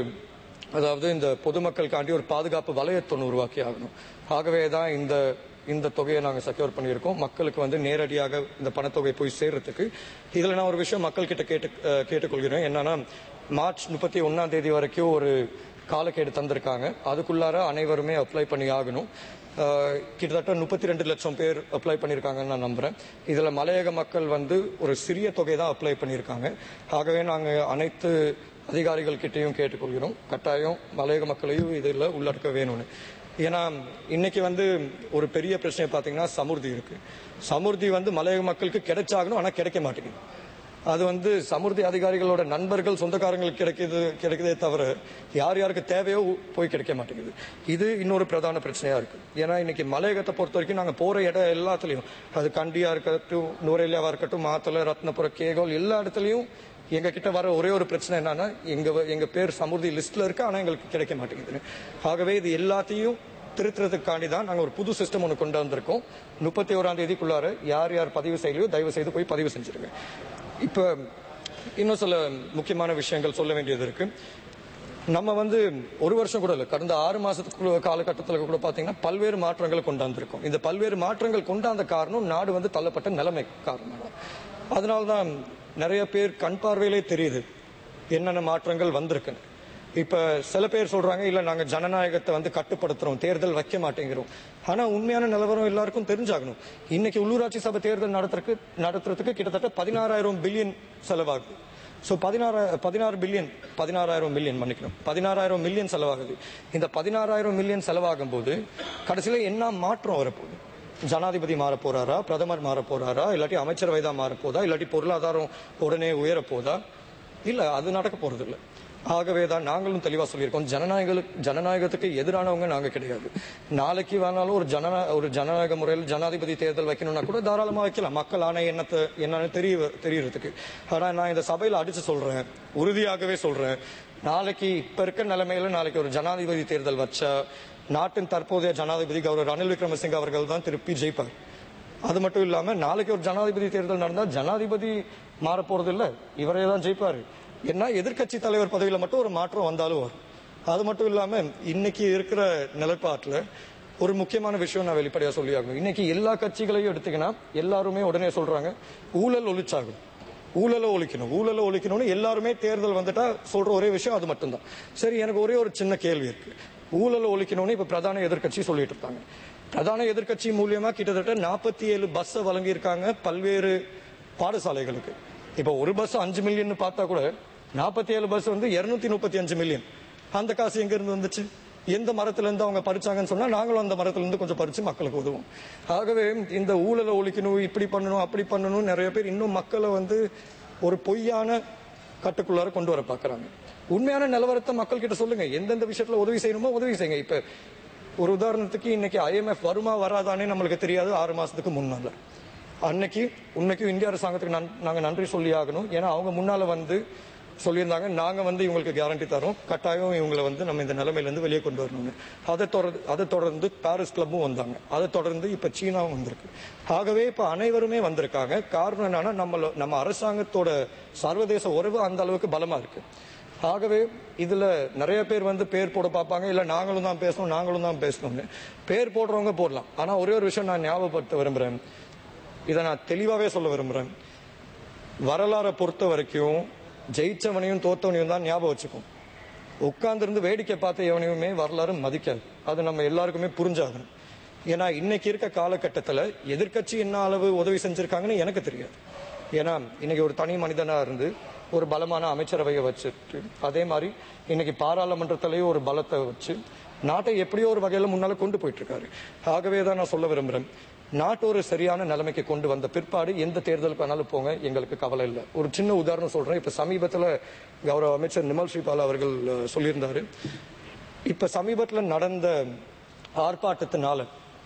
அதாவது இந்த பொதுமக்களுக்காண்டி ஒரு பாதுகாப்பு வளையத்தை உருவாக்கி ஆகணும். ஆகவே தான் இந்த தொகையை நாங்கள் செக்யூர் பண்ணியிருக்கோம். மக்களுக்கு நேரடியாக இந்த பணத்தொகை போய் சேர்றதுக்கு. இதுல நான் ஒரு விஷயம் மக்கள் கிட்ட கேட்டுக்கொள்கிறேன். என்னன்னா மார்ச் 31 வரைக்கும் ஒரு காலக்கெடு தந்திருக்காங்க. அதுக்குள்ளார அனைவருமே அப்ளை பண்ணி ஆகணும். கிட்டத்தட்ட 32 லட்சம் பேர் அப்ளை பண்ணியிருக்காங்கன்னு நான் நம்புறேன். இதுல மலையக மக்கள் ஒரு சிறிய தொகை தான் அப்ளை பண்ணியிருக்காங்க. ஆகவே நாங்கள் அனைத்து அதிகாரிகள் கிட்டையும் கேட்டுக்கொள்கிறோம், கட்டாயம் மலையக மக்களையும் இதில் உள்ளடக்க வேணும்னு. ஏன்னா இன்னைக்கு ஒரு பெரிய பிரச்சனை பார்த்தீங்கன்னா சமுர்த்தி இருக்கு. சமுர்த்தி மலையக மக்களுக்கு கிடைச்சாகணும், ஆனால் கிடைக்க மாட்டேங்குது. அது சமுர்த்தி அதிகாரிகளோட நண்பர்கள் சொந்தக்காரங்களுக்கு கிடைக்குதே தவிர யார் யாருக்கு தேவையோ போய் கிடைக்க மாட்டேங்குது. இது இன்னொரு பிரதான பிரச்சனையா இருக்கு. ஏன்னா இன்னைக்கு மலையகத்தை பொறுத்த வரைக்கும் நாங்க போற இடம் எல்லாத்துலயும், அது கண்டியா இருக்கட்டும், நூரேலியாவா இருக்கட்டும், மாத்தளை, ரத்னபுர, கேகோல், எல்லா இடத்துலயும் எங்க கிட்ட வர ஒரே ஒரு பிரச்சனை என்னன்னா எங்க பேர் சமுர்த்தி லிஸ்ட்ல இருக்கு, ஆனா எங்களுக்கு கிடைக்க மாட்டேங்குது. ஆகவே இது எல்லாத்தையும் திருத்துறதுக்காண்டி தான் நாங்க ஒரு புது சிஸ்டம் ஒன்று கொண்டு வந்திருக்கோம். 31ஆம் தேதிக்குள்ளார யார் யார் பதிவு செய்யலையோ தயவு செய்து போய் பதிவு செஞ்சிருங்க. இப்ப இன்னும் சில முக்கியமான விஷயங்கள் சொல்ல வேண்டியது இருக்கு. நம்ம ஒரு வருஷம் கூட இல்ல, கடந்த 6 மாசத்துக்குள்ள காலகட்டத்தில் கூட பாத்தீங்கன்னா பல்வேறு மாற்றங்களை கொண்டாந்துருக்கோம். இந்த பல்வேறு மாற்றங்கள் கொண்டாந்த காரணம் நாடு தள்ளப்பட்ட நிலைமை காரணம். அதனால்தான் நிறைய பேர் கண் பார்வையிலே தெரியுது என்னென்ன மாற்றங்கள் வந்திருக்கு. இப்ப சில பேர் சொல்றாங்க இல்ல நாங்க ஜனநாயகத்தை கட்டுப்படுத்துறோம், தேர்தல் வைக்க மாட்டேங்கிறோம். ஆனா உண்மையான நிலவரம் எல்லாருக்கும் தெரிஞ்சாகணும். இன்னைக்கு உள்ளூராட்சி சபை தேர்தல் நடத்துறதுக்கு கிட்டத்தட்ட 16,000 பில்லியன் செலவாகுது. சோ 16,000 மில்லியன் செலவாகுது. இந்த 16,000 மில்லியன் செலவாகும் போது கடைசியில என்ன மாற்றம் வரப்போகுது? ஜனாதிபதி மாற போறாரா, பிரதமர் மாற போறாரா, இல்லாட்டி அமைச்சரவை தான் மாற போதா, இல்லாட்டி பொருளாதாரம் உடனே உயர போதா? இல்ல, அது நடக்க போறது இல்ல. ஆகவே தான் நாங்களும் தெளிவா சொல்லியிருக்கோம், ஜனநாயகத்துக்கு எதிரானவங்க நாங்க கிடையாது. நாளைக்கு வேணாலும் ஒரு ஜனநாயக முறையில் ஜனாதிபதி தேர்தல் வைக்கணும்னா கூட தாராளமா வைக்கலாம், மக்கள் ஆணை என்னன்னு தெரியறதுக்கு. ஆனா நான் இந்த சபையில அடிச்சு சொல்றேன், உறுதியாகவே சொல்றேன், நாளைக்கு இப்ப இருக்க நிலைமையில நாளைக்கு ஒரு ஜனாதிபதி தேர்தல் வச்சா நாட்டின் தற்போதைய ஜனாதிபதி கௌரவ ரணில் விக்ரமசிங்கே அவர்கள் தான் திருப்பி ஜெயிப்பார். அது மட்டும் இல்லாம நாளைக்கு ஒரு ஜனாதிபதி தேர்தல் நடந்தா ஜனாதிபதி மாற போறது இல்ல, இவரே தான் ஜெயிப்பாரு. ஏன்னா எதிர்கட்சி தலைவர் பதவியில மட்டும் ஒரு மாற்றம் வந்தாலும் வரும். அது மட்டும் இல்லாம இன்னைக்கு இருக்கிற நிலைப்பாட்டுல ஒரு முக்கியமான விஷயம் நான் வெளிப்படையா சொல்லி ஆகணும். இன்னைக்கு எல்லா கட்சிகளையும் எடுத்தீங்கன்னா எல்லாருமே உடனே சொல்றாங்க ஊழல் ஒழிச்சாகும், ஊழலை ஒழிக்கணும்னு எல்லாருமே தேர்தல் வந்துட்டா சொல்ற ஒரே விஷயம் அது மட்டும்தான். சரி, எனக்கு ஒரே ஒரு சின்ன கேள்வி இருக்கு. ஊழலை ஒழிக்கணும்னு இப்ப பிரதான எதிர்கட்சி சொல்லிட்டு இருக்காங்க. பிரதான எதிர்கட்சி மூலியமா கிட்டத்தட்ட 47 பஸ் வழங்கி இருக்காங்க பல்வேறு பாடசாலைகளுக்கு. இப்ப ஒரு பஸ் 5 மில்லியன் பார்த்தா கூட 47 பஸ் 235 மில்லியன். அந்த காசு எங்க இருந்து வந்துச்சு? எந்த மரத்துல இருந்து அவங்க பறிச்சாங்கன்னு சொன்னா நாங்களும் அந்த மரத்துல இருந்து கொஞ்சம் பறிச்சு மக்களுக்கு உதவும். ஆகவே இந்த ஊழலை ஒழிக்கணும், இப்படி பண்ணணும், அப்படி பண்ணணும், நிறைய பேர் இன்னும் மக்களை ஒரு பொய்யான கட்டுக்குள்ளார கொண்டு வர பாக்குறாங்க. உண்மையான நிலவரத்தை மக்கள் கிட்ட சொல்லுங்க, எந்தெந்த விஷயத்துல உதவி செய்யணுமோ உதவி செய்யுங்க. இப்ப ஒரு உதாரணத்துக்கு இன்னைக்கு IMF வருமா வராதானே நம்மளுக்கு தெரியாது 6 மாசத்துக்கு முன்னால. அன்னைக்கு உன்னைக்கும் இந்திய அரசாங்கத்துக்கு நாங்க நன்றி சொல்லி ஆகணும். ஏன்னா அவங்க முன்னால சொல்லியிருந்தாங்க, நாங்க வந்து இவங்களுக்கு கேரண்டி தரோம், கட்டாயம் இவங்களை வந்து நம்ம இந்த நிலைமையில இருந்து வெளியே கொண்டு வரணும்னு. அதை தொடர்ந்து பாரிஸ் கிளப்பும் வந்தாங்க, அதை தொடர்ந்து இப்ப சீனாவும் வந்திருக்கு. ஆகவே இப்ப அனைவருமே வந்திருக்காங்க. காரணம் என்னன்னா நம்ம அரசாங்கத்தோட சர்வதேச உறவு அந்த அளவுக்கு பலமா இருக்கு. ஆகவே இதுல நிறைய பேர் வந்து பேர் போட பார்ப்பாங்க, இல்ல நாங்களும் தான் பேசணும்னு. பேர் போடுறவங்க போடலாம். ஆனா ஒரே ஒரு விஷயம் நான் ஞாபகப்படுத்த விரும்புறேன், இதை நான் தெளிவாவே சொல்ல விரும்புறேன். வரலாறை பொறுத்த வரைக்கும் ஜெயிச்சவனையும் தோத்தவனையும் தான் ஞாபகம் வச்சுக்கும். உட்கார்ந்து இருந்து வேடிக்கை பார்த்த எவனையுமே வரலாறு மதிக்காது. அது நம்ம எல்லாருக்குமே புரிஞ்சாகணும். ஏன்னா இன்னைக்கு இருக்க காலகட்டத்தில் எதிர்கட்சி என்ன அளவு உதவி செஞ்சிருக்காங்கன்னு எனக்கு தெரியாது. ஏன்னா இன்னைக்கு ஒரு தனி மனிதனா இருந்து ஒரு பலமான அமைச்சரவையை வச்சுட்டு, அதே மாதிரி இன்னைக்கு பாராளுமன்றத்திலேயே ஒரு பலத்தை வச்சு நாட்டை எப்படியோ ஒரு வகையில முன்னால கொண்டு போயிட்டு இருக்காரு. ஆகவே தான் நான் சொல்ல விரும்புறேன், நாட்டு ஒரு சரியான நிலைமைக்கு கொண்டு வந்த பிற்பாடு எந்த தேர்தலுக்கு வேணாலும் போங்க, எங்களுக்கு கவலை இல்லை. ஒரு சின்ன உதாரணம் சொல்றேன். இப்ப சமீபத்தில் கௌரவ அமைச்சர் நிமல் ஸ்ரீபால் அவர்கள் சொல்லியிருந்தாரு, இப்ப சமீபத்தில் நடந்த ஆர்ப்பாட்டத்தினால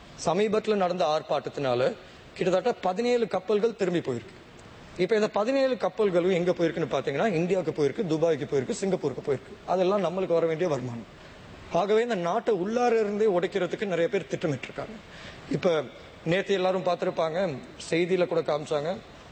கிட்டத்தட்ட 17 கப்பல்கள் திரும்பி போயிருக்கு. இப்ப இந்த 17 கப்பல்களும் எங்க போயிருக்குன்னு பாத்தீங்கன்னா, இந்தியாவுக்கு போயிருக்கு, துபாய்க்கு போயிருக்கு, சிங்கப்பூருக்கு போயிருக்கு. அதெல்லாம் நம்மளுக்கு வர வேண்டிய வருமானம். ஆகவே இந்த நாட்டை உள்ளார இருந்தே உடைக்கிறதுக்கு நிறைய பேர் திட்டமிட்டு இருக்காங்க. இப்ப நேற்று எல்லாரும் பார்த்திருப்பாங்க, செய்தியில கூட காமிச்சாங்க,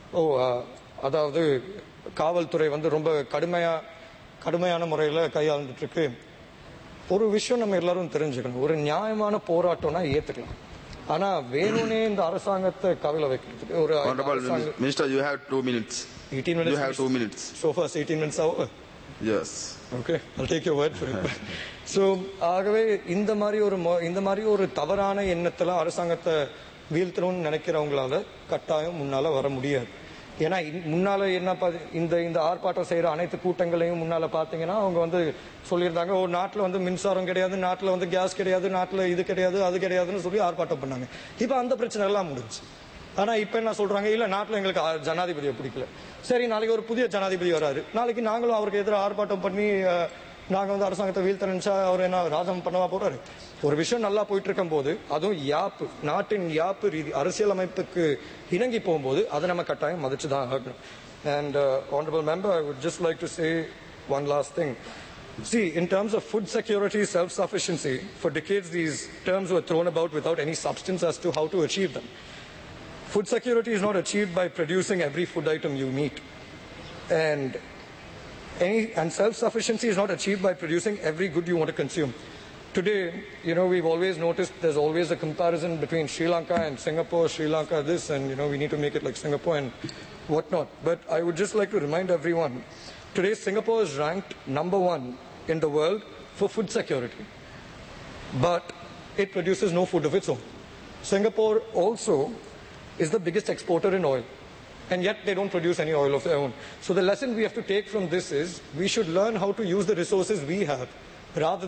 அதாவது காவல்துறை வந்து ரொம்ப கடுமையான முறையில கையாண்டுட்டு இருக்கு. ஒரு விஷயம் நம்ம எல்லாரும் தெரிஞ்சுக்கணும், ஒரு நியாயமான போராட்டம்னா ஏத்துக்கலாம். ஆனா வேணும்னே இந்த அரசாங்கத்தை கவலை வைக்கிறதுக்கு ஒரு Minister, you have 2 minutes. 18 minutes. You have 2 minutes. So far 18 minutes over. Yes. Okay, I'll take your word for it. So ஆகவே இந்த மாதிரி ஒரு தவறான எண்ணத்துல அரசாங்கத்தை வீழ்த்தணும்னு நினைக்கிறவங்களால கட்டாயம் முன்னால வர முடியாது. ஏன்னா முன்னால என்ன இந்த ஆர்ப்பாட்டம் செய்யற அனைத்து கூட்டங்களையும் முன்னால பாத்தீங்கன்னா அவங்க வந்து சொல்லியிருந்தாங்க, நாட்டுல வந்து மின்சாரம் கிடையாது, நாட்டுல வந்து கேஸ் கிடையாது, நாட்டுல இது கிடையாது அது கிடையாதுன்னு சொல்லி ஆர்ப்பாட்டம் பண்ணாங்க. இப்ப அந்த பிரச்சனை எல்லாம் முடிஞ்சு. ஆனா இப்ப என்ன சொல்றாங்க, இல்ல நாட்டுல எங்களுக்கு ஜனாதிபதியை பிடிக்கல. சரி, நாளைக்கு ஒரு புதிய ஜனாதிபதி வராரு, நாளைக்கு நாங்களும் அவருக்கு எதிராக ஆர்ப்பாட்டம் பண்ணி நாங்க வந்து அரசாங்கத்தை வீழ்த்த நினைச்சா அவர் என்ன ராஜம் பண்ணவா போறாரு? ஒரு விஷயம் நல்லா போயிட்டு இருக்கும் போது, அதுவும் நாட்டின் ரீதி அரசியலமைப்புக்கு இணங்கி போகும்போது அதை நம்ம கட்டாயம் மதிச்சுதான் ஆகணும். And honorable member, I would just like to say one last thing. See, in terms of food security, self-sufficiency, for decades these terms were thrown about without any substance as to how to achieve them. Food security is not achieved by producing every food item you meet. And self-sufficiency is not achieved by producing every good you want to consume. Today, we've always noticed there's always a comparison between Sri Lanka and Singapore, Sri Lanka this, and we need to make it like Singapore and whatnot. But I would just like to remind everyone, today Singapore is ranked number 1 in the world for food security. But it produces no food of its own. Singapore also is the biggest exporter in oil. And yet they don't produce any oil of their own. So the lesson we have to take from this is we should learn how to use the resources we have rather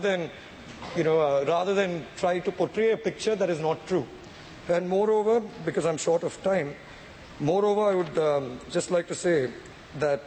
than try to portray a picture that is not true. And moreover, because I'm short of time, I would just like to say that,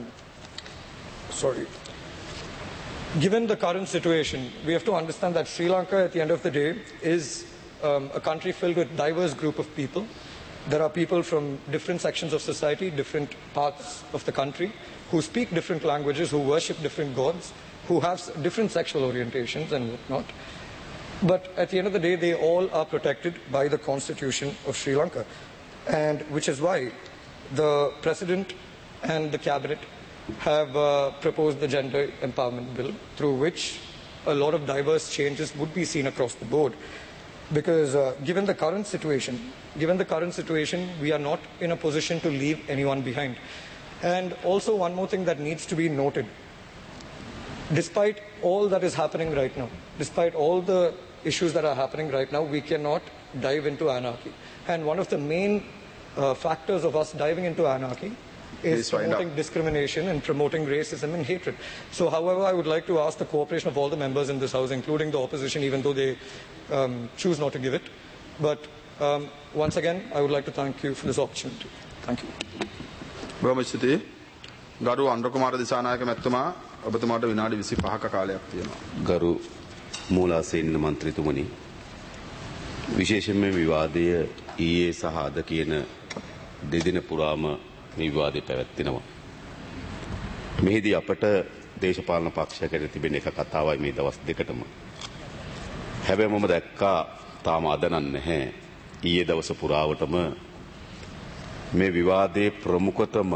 given the current situation, we have to understand that Sri Lanka at the end of the day is a country filled with diverse group of people. There are people from different sections of society, different parts of the country, who speak different languages, who worship different gods, who have different sexual orientations and whatnot. But at the end of the day, they all are protected by the Constitution of Sri Lanka. And which is why the President and the Cabinet have proposed the Gender Empowerment Bill, through which a lot of diverse changes would be seen across the board. Because given the current situation, we are not in a position to leave anyone behind. And also one more thing that needs to be noted. Despite all that is happening right now, despite all the issues that are happening right now, we cannot dive into anarchy. And one of the main factors of us diving into anarchy is promoting discrimination and promoting racism and hatred. So however, I would like to ask the cooperation of all the members in this house, including the opposition, even though they choose not to give it. But once again, I would like to thank you for this opportunity. Thank you. බොහොම ස්තුතියි. ගරු අනුරකුමාර දිසානායක මැතිතුමා, ඔබතුමාට විනාඩි 25ක කාලයක් තියෙනවා. ගරු මූලාසේන මන්ත්‍රීතුමනි, විශේෂයෙන්ම විවාදය ඊයේ සහ අද කියන දෙදින පුරාම මේ විවාදය පැවැත්වෙනවා. මෙහිදී අපට දේශපාලන පක්ෂයකට තිබෙන එක කතාවයි මේ දවස් දෙකටම. හැබැයි මම දැක්කා තාම අද නැහැ. ඊයේ දවස පුරාවටම මේ විවාදයේ ප්‍රමුඛතම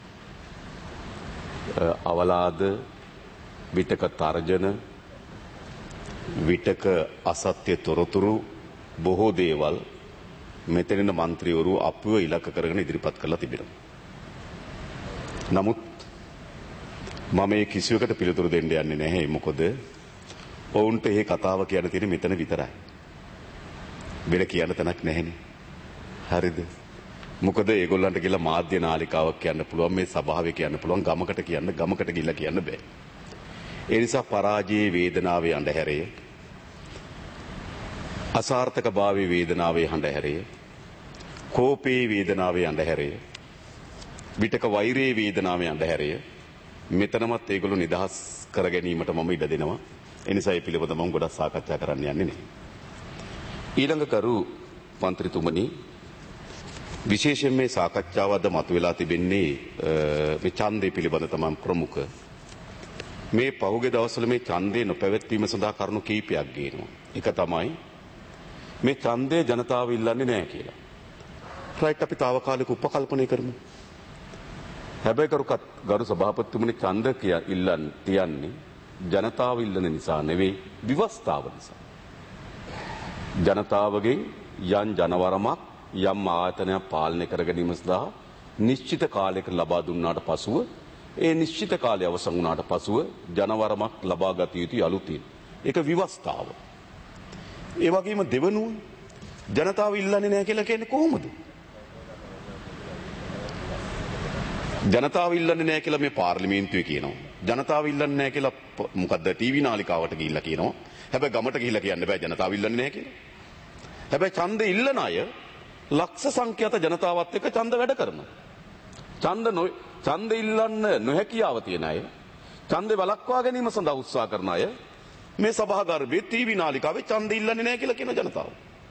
අවලාද විටක තර්ජන විටක අසත්‍ය තොරතුරු බොහෝ දේවල් මෙතනින් മന്ത്രിවරු අපව ඉලක්ක කරගෙන ඉදිරිපත් කරලා තිබෙනවා. නමුත් මම මේ කිසිවකට පිළිතුරු දෙන්න යන්නේ නැහැ. මොකද ඔවුන්ට මේ කතාව කියන්න තියෙන්නේ මෙතන විතරයි. වෙන කියන්න තැනක් නැහැනේ. හරිද? මොකද ඒගොල්ලන්ට කියලා මාධ්‍ය නාලිකාවක් කියන්න පුළුවන්, මේ සභාවේ කියන්න පුළුවන්, ගමකට ගිහිල්ලා කියන්න බෑ. ඒ නිසා පරාජයේ වේදනාවේ අඳුරේ, අසාර්ථකභාවයේ වේදනාවේ අඳුරේ, කෝපේ වේදනාවේ අඳුරේ, විතක වෛරයේ වේදනාවේ අඳුරේ මෙතනමත් ඒගොල්ලෝ නිදහස් කර ගැනීමට මම ඉඩ දෙනවා. ඒ නිසා මේ පිළිබඳව මම ගොඩක් සාකච්ඡා කරන්න යන්නේ නැහැ. ඊළඟ කරු මන්ත්‍රීතුමනි, විශේෂයෙන් මේ සාකච්ඡාව අද මතුවලා තිබෙන්නේ මේ ඡන්දය පිළිබඳ තමයි ප්‍රමුඛ. මේ පහුගිය දවස්වල මේ ඡන්දේ නොපැවැත්වීම සඳහා කරුණු කීපයක් ගේනවා. එක තමයි මේ ඡන්දය ජනතාව ඉල්ලන්නේ නැහැ කියලා. රයිට්, අපි తాවකාලික උපකල්පනය කරමු. හැබැයි ගරු සභාපතිතුමනි, ඡන්ද තියන්නේ ජනතාව ඉල්ලන නිසා නෙවෙයි, විවස්ථාව නිසා. ජනතාවගෙන් යම් ජනවරමක් යම් ආයතනයක් පාලනය කර ගැනීම සඳහා නිශ්චිත කාලයක ලබා දුන්නාට පසුව, ඒ නිශ්චිත කාලය අවසන් වුණාට පසුව ජනවරමක් ලබා ගත යුතු අලුතින්. ඒක විවස්ථාව. ඒ වගේම දෙවනුව ජනතාව ඉල්ලන්නේ නැහැ කියලා කියන්නේ කොහොමද? ජනතාව ඉල්ලන්නේ නැහැ කියලා මේ පාර්ලිමේන්තුවේ කියනවා. ජනතාව ඉල්ලන්නේ නැහැ කියලා මොකද්ද ටීවී නාලිකාවට ගිහිල්ලා කියනවා. හැබැයි ගමට ගිහිල්ලා කියන්න බෑ ජනතාව ඉල්ලන්නේ නැහැ කියලා. හැබැයි ඡන්ද ඉල්ලන අය ලක්ෂ සංඛ්‍යාත ජනතාවත් එක්ක ඡන්ද වැඩ කරනවා. ඡන්ද ඉල්ලන්න නොහැකියාව තියෙන අය, ඡන්දේ වළක්වා ගැනීම සඳහා උත්සාහ කරන අය මේ සභාගාරයේ ටීවී නාලිකාවේ ඡන්ද ඉල්ලන්නේ නැහැ කියලා කියන ජනතාව.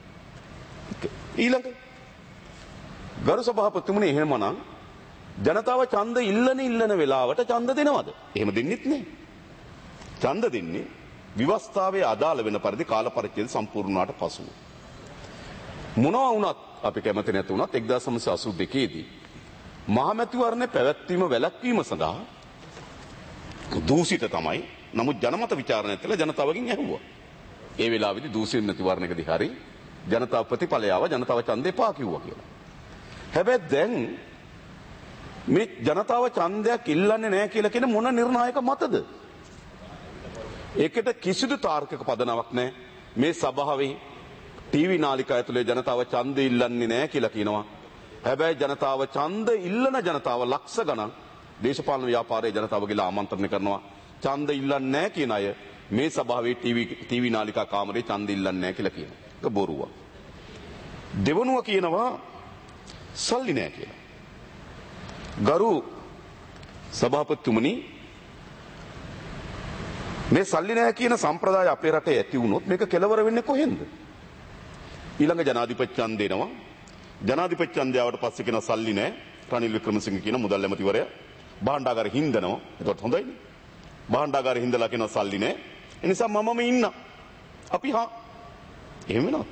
ඊළඟ ගරු සභාපතිතුමනි, එහෙමනම් ජනතාව ඡන්ද ඉල්ලන වෙලාවට ඡන්ද දෙනවද? එහෙම දෙන්නෙත් නෑ. ඡන්ද දෙන්නේ විවස්ථාවේ අදාළ වෙන පරිදි කාල පරිච්ඡේද සම්පූර්ණ වුණාට පසුව. මොනවා වුණත් අපි කැමති නැති වුණත් 1982 දී මහමැතිවරණේ පැවැත්වීම වැළැක්වීම සඳහා දූෂිත තමයි. නමුත් ජනමත විචාරණය කළ ජනතාවගෙන් ඇහුවා. ඒ වෙලාවේදී දූෂිත මැතිවරණයකදී හරි ජනතාව ප්‍රතිඵලයව ජනතාව ඡන්දේ පා කිව්වා කියලා. හැබැයි දැන් මේ ජනතාව ඡන්දයක් ඉල්ලන්නේ නැහැ කියලා කියන මොන නිර්ණායක මතද? ඒකට කිසිදු තාර්කික පදනමක් නැහැ. මේ සභාවේ ටීවී නාලිකා ඇතුලේ ජනතාව ඡන්ද ඉල්ලන්නේ නැහැ කියලා කියනවා. හැබැයි ජනතාව ඡන්ද ඉල්ලන ජනතාව ලක්ෂ ගණන් දේශපාලන ව්‍යාපාරයේ ජනතාව කියලා ආමන්ත්‍රණය කරනවා. ඡන්ද ඉල්ලන්නේ නැහැ කියන අය මේ සභාවේ ටීවී නාලිකා කාමරේ ඡන්ද ඉල්ලන්නේ නැහැ කියලා කියනවා. ඒක බොරුවක්. දෙවනුව කියනවා සල්ලි නැහැ කියලා. ගරු සභාපතිතුමනි, මේ සල්ලි නැහැ කියන සම්ප්‍රදාය අපේ රටේ ඇති වුණොත් මේක කෙලවර වෙන්නේ කොහෙන්ද? ඊළඟ ජනාධිපති ඡන්දේ දෙනවා. ජනාධිපති ඡන්දයාවට පස්සේ කියන සල්ලි නැහැ. රනිල් වික්‍රමසිංහ කියන මුදල් ඇමතිවරයා භාණ්ඩාගාරෙ හින්දනවා. ඒකට හොඳයිනේ. භාණ්ඩාගාරෙ හින්දලා කියන සල්ලි නැහැ. ඒ නිසා මමම ඉන්න. අපි එහෙම වෙනවද?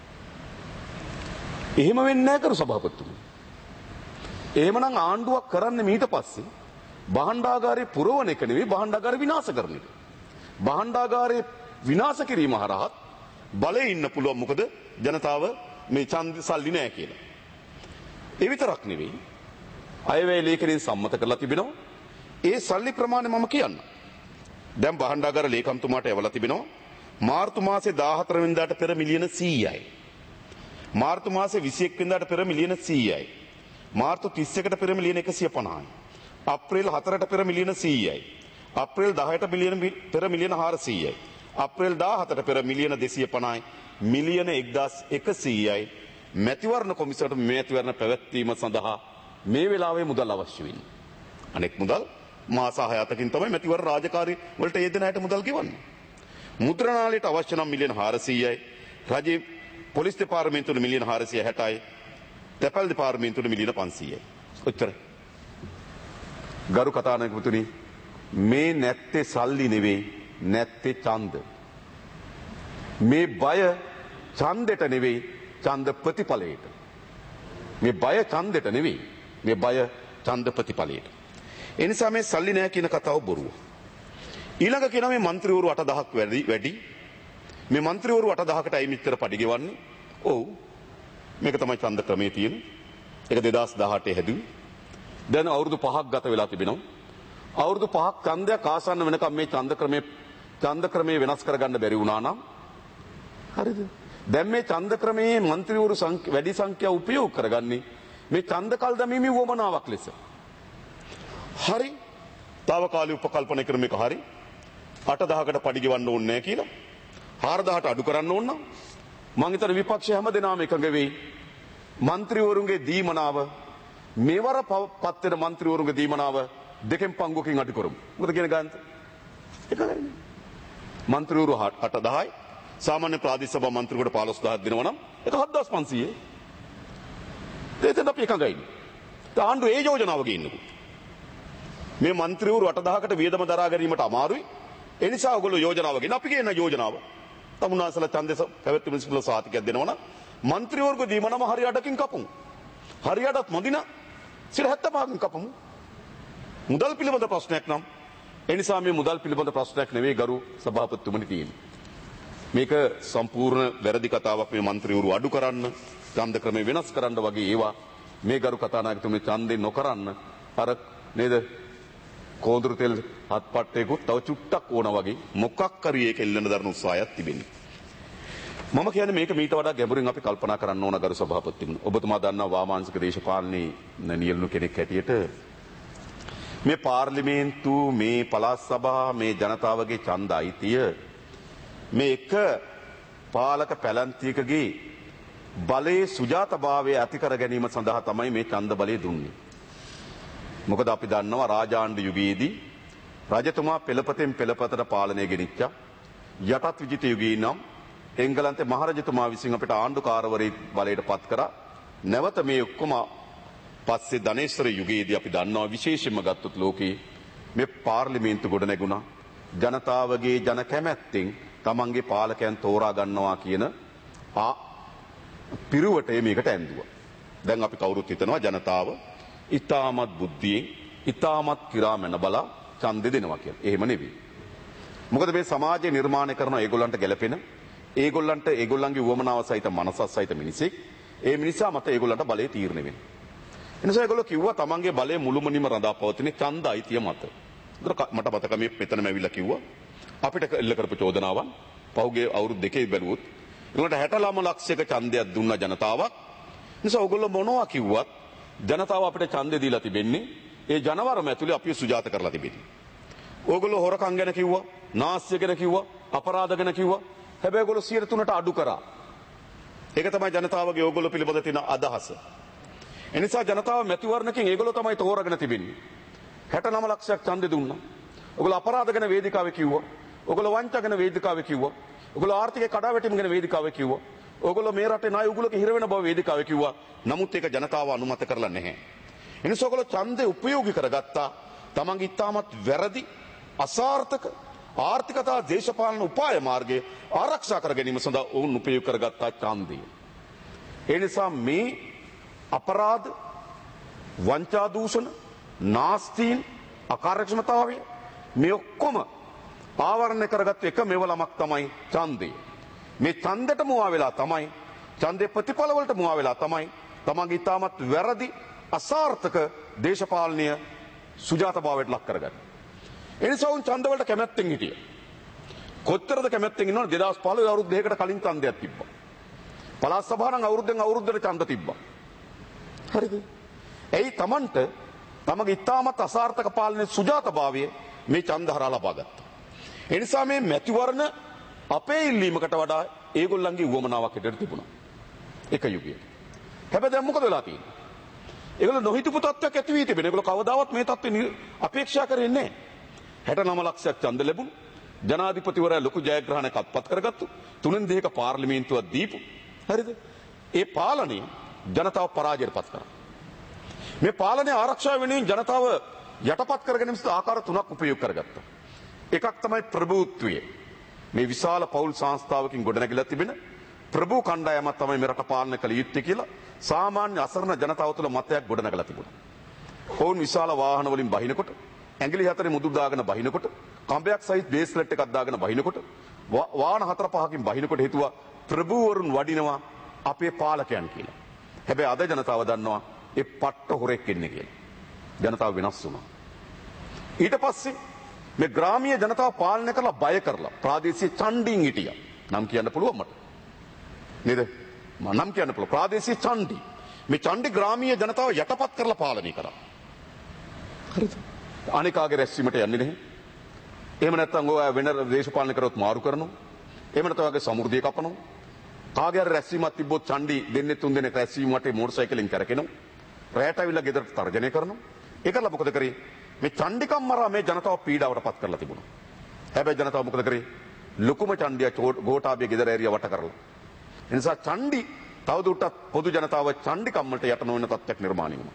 එහෙම වෙන්නේ නැහැ කරු සභාපතිතුමනි. එහෙමනම් ආණ්ඩුවක් කරන්නේ ඊට පස්සේ භාණ්ඩාගාරේ පුරවන එක නෙවෙයි, භාණ්ඩාගාරය විනාශ කරන එක. භාණ්ඩාගාරේ විනාශ කිරීම හරහා බලේ ඉන්න පුළුවන්. මොකද ජනතාව මේ ඡන්ද සල්ලි නැහැ කියලා. ඒ විතරක් නෙවෙයි, අයවැය ලේඛනයෙන් සම්මත කරලා තිබෙනවා. ඒ සල්ලි ප්‍රමාණය මම කියන්න. දැන් භාණ්ඩාගාර ලේකම්තුමාට එවලා තිබෙනවා මාර්තු මාසේ 14 වෙනිදාට පෙර මිලියන 100යි. මාර්තු මාසේ 21 වෙනිදාට පෙර මිලියන 100යි. මාර්තු 31ට පෙර මිලියන 150යි. අප්‍රේල් 4ට පෙර මිලියන 100යි. අප්‍රේල් 10ට පෙර මිලියන 400යි. අප්‍රේල් 17ට පෙර මිලියන 250යි. මිලියන 1100යි. මැතිවරණ කොමිසමට මැතිවරණ පැවැත්වීම සඳහා මේ වෙලාවේ මුදල් අවශ්‍ය වෙන්නේ. අනෙක් මුදල් මාස 6-7කින් තමයි මැතිවරණ රාජකාරී වලට යෙදෙන අයට මුදල් ගෙවන්නේ. මුද්‍රණාලයට අවශ්‍ය නම් මිලියන 400යි. රජයේ පොලිස් දෙපාර්තමේන්තුවට මිලියන 460යි. තැපැල් දෙපාර්තමේන්තුවට මිලියන 500යි. ඔච්චරයි. ගරු කතානායකතුනි, මේ නැත්තේ සල්ලි නෙවෙයි නැත්තේ ඡන්ද. මේ බය ඡන්දෙට නෙවෙයි ඡන්ද ප්‍රතිඵලයට. මේ බය ඡන්දෙට නෙවෙයි මේ බය ඡන්ද ප්‍රතිඵලයට. ඒ නිසා මේ සල්ලි නැහැ කියන කතාව බොරුව. ඊළඟ කියනවා මේ മന്ത്രിවරු 8000ක් වැඩි. මේ മന്ത്രിවරු 8000කටයි මෙච්චර පඩි ගෙවන්නේ. ඔව්. මේක තමයි ඡන්ද ක්‍රමයේ තියෙන. ඒක 2018 හැදුවේ. දැන් අවුරුදු 5ක් ගත වෙලා තිබෙනවා. අවුරුදු 5ක් ඡන්දයක් ආසන්න වෙනකම් මේ ඡන්ද ක්‍රමයේ වෙනස් කරගන්න බැරි වුණා නම් හරිද? දැන් මේ ඡන්ද ක්‍රමයේ മന്ത്രിවරු වැඩි සංඛ්‍යාව උපයෝග කරගන්නේ මේ ඡන්ද කල් දැමීමේ වමනාවක් ලෙස. හරි. తాවකාලික උපකල්පන ක්‍රම එක හරි. 8000කට පඩි ගෙවන්න ඕනේ නැහැ කියලා. 4000ට අඩු කරන්න ඕන නම් මං හිතන විපක්ෂය හැමදෙනාම එකඟ වෙයි. മന്ത്രിවරුන්ගේ දීමනාව මෙවර පත් වෙන മന്ത്രിවරුන්ගේ දීමනාව දෙකෙන් පංගුවකින් අඩු කරමු. මොකද කියන ගාන්ත? එකයි. മന്ത്രിවරු 8000යි සාමාන්‍ය ප්‍රාදේශ සභා മന്ത്രിවරුන්ට 15000ක් දෙනවා නම් ඒක 7500යි. දෙතන අපි එකඟයි. ආණ්ඩුව ඒ යෝජනාව ගේන්නකෝ. මේ മന്ത്രിවරු 8000කට වියදම දරා ගැනීමට අමාරුයි. ඒ නිසා ඔයගොල්ලෝ යෝජනාව ගෙන අපි කියන යෝජනාව. තමුන්නාසල ඡන්දේ පැවැත්ම මිනිස්පල සාතිකයක් දෙනවා නම් മന്ത്രിවරුන්ගේ දීමනම හරි අඩකින් කපමු. හරියටත් මොදින 75කින් කපමු. මුදල් පිළිබඳ ප්‍රශ්නයක් නම් ඒ නිසා මේ මුදල් පිළිබඳ ප්‍රශ්නයක් නෙවෙයි ගරු සභාපතිතුමනි තියෙන්නේ. මේක සම්පූර්ණ වැරදි කතාවක්. මේ മന്ത്രിවරු අඩු කරන්න, ඡන්ද ක්‍රමය වෙනස් කරන්න වගේ ඒවා මේ ගරු කතානායකතුමනි ඡන්දේ නොකරන්න අර නේද කෝඳුරු තෙල් හත්පට්ටේකුත් තව චුට්ටක් ඕන වගේ මොකක් හරි ඒක එල්ලන දරන උත්සාහයක් තිබෙන්නේ. මම කියන්නේ මේක මීට වඩා ගැඹුරින් අපි කල්පනා කරන්න ඕන ගරු සභාපතිතුමනි. ඔබතුමා දන්නා වාමාංශික දේශපාලනයේ නියැලුණු කෙනෙක් හැටියට මේ පාර්ලිමේන්තු මේ පළාත් සභා මේ ජනතාවගේ ඡන්ද අයිතිය මේ එක පාලක පැලැන්තියකගේ බලයේ සුජාතභාවය ඇති කර ගැනීම සඳහා තමයි මේ ඡන්ද බලය දුන්නේ. මොකද අපි දන්නවා රාජාණ්ඩු යුගයේදී රජතුමා පෙළපතෙන් පෙළපතට පාලනය ගෙනිච්චා. යටත් විජිත යුගයේ නම් එංගලන්තේ මහරජතුමා විසින් අපිට ආණ්ඩුකාරවරයෙක් බලයට පත් කරා. නැවත මේ ඔක්කොම පස්සේ ධනේශ්වර යුගයේදී අපි දන්නවා විශේෂයෙන්ම ගත්තොත් ලෝකේ මේ පාර්ලිමේන්තු ගොඩ නැගුණා. ජනතාවගේ ජන කැමැත්තෙන් තමන්ගේ පාලකයන් තෝරා ගන්නවා කියන පිරුවටේ මේකට ඇඳුවා. දැන් අපි කවුරුත් හිතනවා ජනතාව ඉතාමත් බුද්ධියෙන් ඉතාමත් කිරාමන බලා ඡන්දෙ දෙනවා කියලා. එහෙම නෙවෙයි. මොකද මේ සමාජය නිර්මාණය කරන ඒගොල්ලන්ට ගැළපෙන ඒගොල්ලන්ට ඒගොල්ලන්ගේ උවමනාව සහිත මනසත් සහිත මිනිසෙක්. ඒ මිනිසා මත ඒගොල්ලන්ට බලය තීරණය වෙනවා. එනිසා ඒගොල්ලෝ කිව්වා තමන්ගේ බලය මුළුමනින්ම රඳා පවතින ඡන්ද අයිතිය මත. මට මතක මේ මෙතනම ඇවිල්ලා කිව්වා අපිට එල්ල කරපු චෝදනාවන් පහුගිය අවුරුදු දෙකේ බැලුවොත් ඒකට 69 ලක්ෂයක ඡන්දයක් දුන්නා ජනතාවක්. නිසා ඕගොල්ලෝ මොනවා කිව්වත් ජනතාව අපිට ඡන්දෙ දීලා තිබෙන්නේ ඒ ජනවරම ඇතුලේ අපිව සුජාත කරලා තිබෙන්නේ. ඕගොල්ලෝ හොරකම් ගැන කිව්වා, නාස්‍ය ගැන කිව්වා, අපරාධ ගැන කිව්වා. හැබැයි ඕගොල්ලෝ 103ට අඩු කරා. ඒක තමයි ජනතාවගේ ඕගොල්ලෝ පිළිබඳ තියෙන අදහස. එනිසා ජනතාව මැතිවරණකින් ඒගොල්ලෝ තමයි තෝරාගෙන තිබෙන්නේ. 69 ලක්ෂයක් ඡන්දෙ දුන්නා. ඕගොල්ලෝ අපරාධ ගැන වේදිකාවේ කිව්වා. ඕගොල්ලෝ වංචා ගැන වේදිකාවේ කිව්වා. ඕගොල්ලෝ ආර්ථික කඩාවැටීම ගැන වේදිකාවේ කිව්වා. ඕගොල්ලෝ මේ රටේ ණය උගුලක හිර වෙන බව වේදිකාවේ කිව්වා. නමුත් ඒක ජනතාව අනුමත කරලා නැහැ. එනිසා ඕගොල්ලෝ ඡන්දේ උපයෝගී කරගත්තා. තමන්ගේ ඉතාමත් වැරදි අසාර්ථක ආර්ථිකතා දේශපාලන උපාය මාර්ගයේ ආරක්ෂා කර ගැනීම සඳහා ඔවුන් උපයෝග කරගත්තා ඡන්දය. ඒ නිසා මේ අපරාධ වංචා දූෂණ නාස්තීන් අකාර්යක්ෂමතාවය මේ ඔක්කොම ආවරණය කරගත්ත එක මෙවලමක් තමයි ඡන්දය. මේ ඡන්දයට මුවා වෙලා තමයි ඡන්දේ ප්‍රතිඵල වලට මුවා වෙලා තමයි තමන්ගේ ඉතාමත් වැරදි අසාර්ථක දේශපාලනය සුජාතභාවයට ලක් කරගන්නේ. එනිසා උන් ඡන්ද වලට කැමැත්තෙන් හිටියා. කොච්චරද කැමැත්තෙන් ඉන්නවද 2015 අවුරුදු දෙකකට කලින් ඡන්දයක් තිබ්බා. පළාත් සභාව නම් අවුරුද්දෙන් අවුරුද්දට ඡන්ද තිබ්බා. හරිද? එයි තමන්ට තමගේ ඉතාමත් අසාර්ථක පාලනයේ සුජාතභාවය මේ ඡන්ද හරහා ලබා ගත්තා. එනිසා මේ මැතිවරණ අපේ ඉල්ලීමකට වඩා ඒගොල්ලන්ගේ උවමනාවක් හිටට තිබුණා. එක යුගයක. හැබැයි දැන් මොකද වෙලා තියෙන්නේ? ඒගොල්ලෝ නොහිතපු තත්ත්වයක් ඇති වී තිබෙනවා. ඒගොල්ලෝ කවදාවත් මේ තත්ත්වෙ අපේක්ෂා කරන්නේ නැහැ. 69 ලක්ෂයක් ඡන්ද ලැබුණු. ජනාධිපතිවරයා ලොකු ජයග්‍රහණයක් අත්පත් කරගත්තු. 3/2ක පාර්ලිමේන්තුවක් දීපු. හරිද? ඒ පාලනය ජනතාව පරාජයට පත් කරා. මේ පාලනය ආරක්ෂා වෙනුවෙන් ජනතාව යටපත් කරගෙන ආකාර තුනක් උපයෝග කරගත්තා. එකක් තමයි ප්‍රභූත්වය. මේ විශාල පෞල් සංස්ථාවකින් ගොඩනැගිලා තිබෙන ප්‍රභූ කණ්ඩායමක් තමයි මේ රට පාලනය කළ යුත්තේ කියලා සාමාන්‍ය අසරණ ජනතාව තුළ මතයක් ගොඩනැගලා තිබුණා. ඔවුන් විශාල වාහන වලින් බහිනකොට, ඇඟිලි හතරේ මුදුන් දාගෙන බහිනකොට, කම්බයක් සහිත බේස්ලට් එකක් දාගෙන බහිනකොට, වාහන හතර පහකින් බහිනකොට හිතුවා ප්‍රභූවරුන් වඩිනවා අපේ පාලකයන් කියලා. හැබැයි අද ජනතාව දන්නවා ඒ පට්ට හොරෙක් ඉන්නේ කියලා. ජනතාව වෙනස් වුණා. ඊට පස්සේ මේ ග්‍රාමීය ජනතාව පාලනය කරලා බය කරලා ප්‍රාදේශීය ඡණ්ඩීන් හිටියා. නම් කියන්න පුළුවන් මට. නේද? නම් කියන්න පුළුවන්. ප්‍රාදේශීය ඡණ්ඩි. මේ ඡණ්ඩි ග්‍රාමීය ජනතාව යටපත් කරලා පාලනය කරා. හරිද? අනිකාගේ රැස්වීමට යන්නේ නැහැ. එහෙම නැත්නම් ඔය වෙන දේශපාලන කරොත් මාරු කරනවා. එහෙම නැත්නම් ඔයගේ සමෘද්ධිය කපනවා. කාගේ හරි රැස්වීමක් තිබ්බොත් ඡණ්ඩි දෙන්නේ තුන් දෙනෙක් රැස්වීම වටේ මෝටර් සයිකලෙන් කරකිනවා. රැයට අවිලා ගෙදරට තර්ජනය කරනවා. ඒකලා මොකද කරේ? මේ ඡණ්ඩිකම් මරා මේ ජනතාව පීඩාවට පත් කරලා තිබුණා. හැබැයි ජනතාව මොකද කරේ? ලොකුම ඡණ්ඩිය ගෝඨාභය ගෙදර ඇරියා වට කරලා. ඒ නිසා ඡණ්ඩි තවදුරටත් පොදු ජනතාව ඡණ්ඩිකම් වලට යට නොවන තත්ත්වයක් නිර්මාණය වුණා.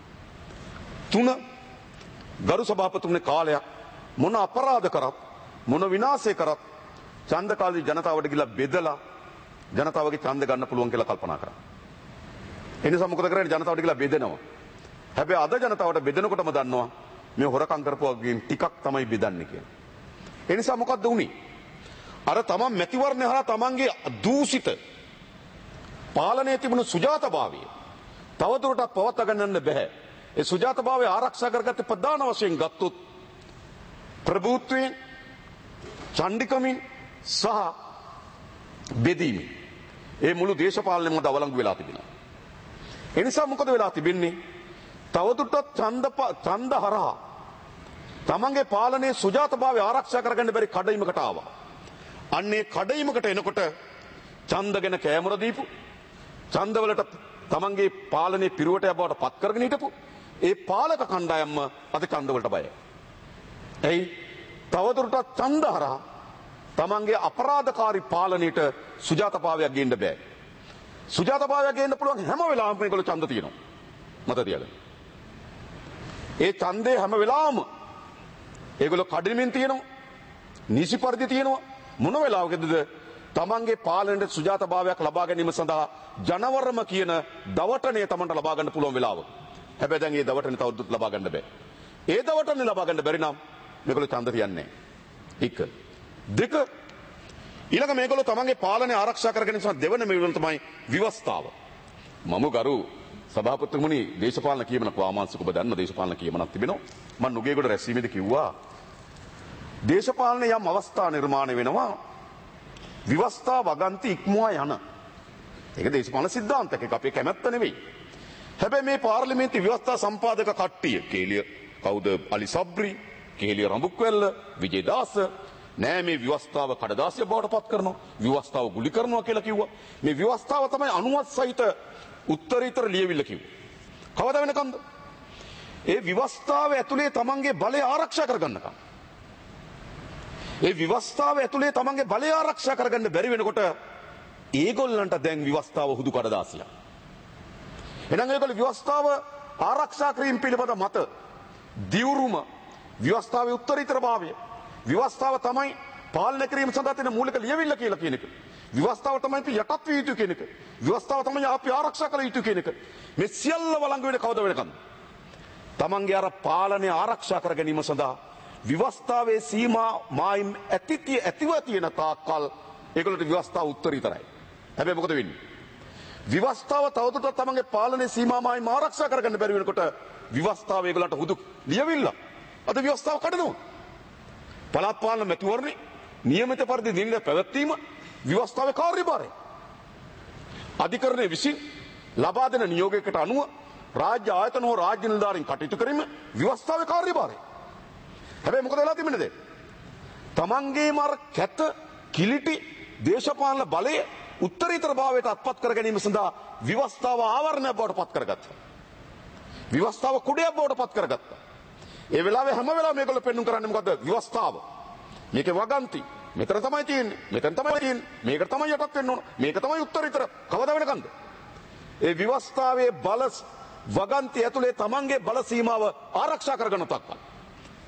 3 ගරු සභාපතිතුමනේ කාලයක් මොන අපරාධ කරත් මොන විනාශය කරත් ඡන්ද කාලේ ජනතාවට ගිලා බෙදලා ජනතාවගේ ඡන්ද ගන්න පුළුවන් කියලා කල්පනා කරා. ඒ නිසා මොකද කරන්නේ? ජනතාවට ගිලා බෙදනවා. හැබැයි අද ජනතාවට බෙදනකොටම දන්නවා මේ හොරකම් කරපුවාගෙන් ටිකක් තමයි බෙදන්නේ කියලා. ඒ නිසා මොකද්ද වුනේ? අර තමන් මැතිවරණය හරහා තමන්ගේ දූෂිත පාලනයේ තිබුණු සුජාතභාවය තවදුරටත් පවත්වා ගන්නන්න බෑ. ඒ සුජාතභාවය ආරක්ෂා කරගත්තේ ප්‍රධාන වශයෙන් ගත්තොත් ප්‍රභූත්වයෙන්, ඡණ්ඩිකමින් සහ බෙදීමෙන්. ඒ මුළු දේශපාලනයම දවලංගු වෙලා තිබෙනවා. ඒ නිසා මොකද වෙලා තිබෙන්නේ? තවදුරටත් ඡන්ද හරහා තමන්ගේ පාලනයේ සුජාතභාවය ආරක්ෂා කරගන්න බැරි කඩයිමකට ආවා. අන්නේ කඩයිමකට එනකොට ඡන්ද ගැන කෑමර දීපු, ඡන්දවලට තමන්ගේ පාලනයේ පිරුවටය බවට පත් කරගෙන හිටපු ඒ පාලක කණ්ඩායම්ම අද ඡන්දවලට බයයි. එයි තවදුරටත් ඡන්ද හරහා තමන්ගේ අපරාධකාරී පාලනයට සුජාතභාවයක් ගේන්න බෑ. සුජාතභාවයක් ගේන්න පුළුවන් හැම වෙලාවෙම මේගොල්ලෝ ඡන්ද තියෙනවා. මත තියාගන්න. ඒ ඡන්දේ හැම වෙලාවම ඒගොල්ලෝ කඩමින් තියෙනවා. නිසි පරිදි තියෙනවා. මොන වෙලාවකද තමන්ගේ පාලනයට සුජාතභාවයක් ලබා ගැනීම සඳහා ජනවරම කියන දවටණය තමන්ට ලබා ගන්න පුළුවන් වෙලාව. හැබැයි දැන් මේ දවටණය තවදුරටත් ලබා ගන්න බෑ. ඒ දවටණය ලබා ගන්න බැරි නම් මේගොල්ලෝ ඡන්ද තියන්නේ නැහැ. 1 2 ඊළඟ මේගොල්ලෝ තමන්ගේ පාලනය ආරක්ෂා කරගෙන ඉන්න දෙවන මෙවන තමයි ව්‍යවස්ථාව. මම ගරු සභාපතිතුමනි දේශපාලන කියමනක් වාමාංශික ඔබ දන්න දේශපාලන කියමනක් තිබෙනවා. මම නුගේගොඩ රැස්වීමේදී කිව්වා දේශපාලන යම් අවස්ථා නිර්මාණය වෙනවා ව්‍යවස්ථා වගන්ති ඉක්මවා යන. ඒක දේශපාලන සිද්ධාන්තයක්. ඒක අපේ කැමැත්ත නෙවෙයි. හැබැයි මේ පාර්ලිමේන්තු ව්‍යවස්ථා සම්පාදක කට්ටිය කේලිය කවුද අලි සබ්රි, කේලිය රඹුක්වැල්ල, විජේදාස නෑ මේ ව්‍යවස්ථාව කඩදාසිය බවට පත් කරනවා, ව්‍යවස්ථාව ගුලි කරනවා කියලා කිව්වා. මේ ව්‍යවස්ථාව තමයි අනුමත සහිත උත්තරීතර ලියවිල්ල කිව්වා. කවදා වෙනකන්ද? ඒ ව්‍යවස්ථාව ඇතුලේ තමන්ගේ බලය ආරක්ෂා කරගන්නකම්. ඒ ව්‍යවස්ථාව ඇතුලේ තමන්ගේ බලය ආරක්ෂා කරගන්න බැරි වෙනකොට ඒගොල්ලන්ට දැන් ව්‍යවස්ථාව හුදු කඩදාසියක්. එහෙනම් ඒගොල්ලෝ ව්‍යවස්ථාව ආරක්ෂා කිරීම පිළිබඳ මත දියුරුම ව්‍යවස්ථාවේ උත්තරීතරභාවය ව්‍යවස්ථාව තමයි පාලනය කිරීම සඳහා තියෙන මූලික ලියවිල්ල කියලා කියන එක. ව්‍යවස්ථාව තමයි අපි යටත් විය යුතු කියන එක. ව්‍යවස්ථාව තමයි අපි ආරක්ෂා කළ යුතු කියන එක. මේ සියල්ල වළංගු වෙන්නේ කවද වෙනකන්ද? තමන්ගේ අර පාලනය ආරක්ෂා කර ගැනීම සඳහා ව්‍යවස්ථාවේ සීමා මායිම් ඇතිව තියෙන තාක්කල් ඒගොල්ලන්ට ව්‍යවස්ථාව උත්තරීතරයි. හැබැයි මොකද වෙන්නේ? ව්‍යවස්ථාව තවදුරටත් තමන්ගේ පාලනයේ සීමා මායිම් ආරක්ෂා කරගන්න බැරි වෙනකොට ව්‍යවස්ථාව ඒගොල්ලන්ට හුදු ලියවිල්ල. අද ව්‍යවස්ථාව කඩනවා. පළාත් පාලන මැතිවරණේ නියමිත පරිදි දිනන පැවැත්වීම ව්‍යවස්ථාවේ කාර්යභාරය. අධිකරණයේ විසින් ලබා දෙන නියෝගයකට අනුව රාජ්‍ය ආයතන හෝ රාජ්‍ය නිලධාරීන් කටයුතු කිරීම ව්‍යවස්ථාවේ කාර්යභාරය. හැබැයි මොකද වෙලා තිබෙන්නේ? තමන්ගේ මාර කැත කිලිටි දේශපාලන බලය උත්තරීතර භාවයට අත්පත් කර ගැනීම සඳහා ව්‍යවස්ථාව ආවරණයක් බවට පත් කරගත්තා. ව්‍යවස්ථාව කුඩයක් බවට පත් කරගත්තා. ඒ වෙලාවේ හැම වෙලාවෙම මේගොල්ලෝ පෙන්눔 කරන්නේ මොකද්ද? ව්‍යවස්ථාව. මේකේ වගන්ති. මෙතන තමයි තියෙන්නේ. මෙතන තමයි තියෙන්නේ. මේකට තමයි යටත් වෙන්න ඕන. මේක තමයි උත්තරීතර. කවදා වෙනකන්ද? ඒ ව්‍යවස්ථාවේ බල වගන්ති ඇතුලේ තමන්ගේ බල සීමාව ආරක්ෂා කරගන්න තක්කල්.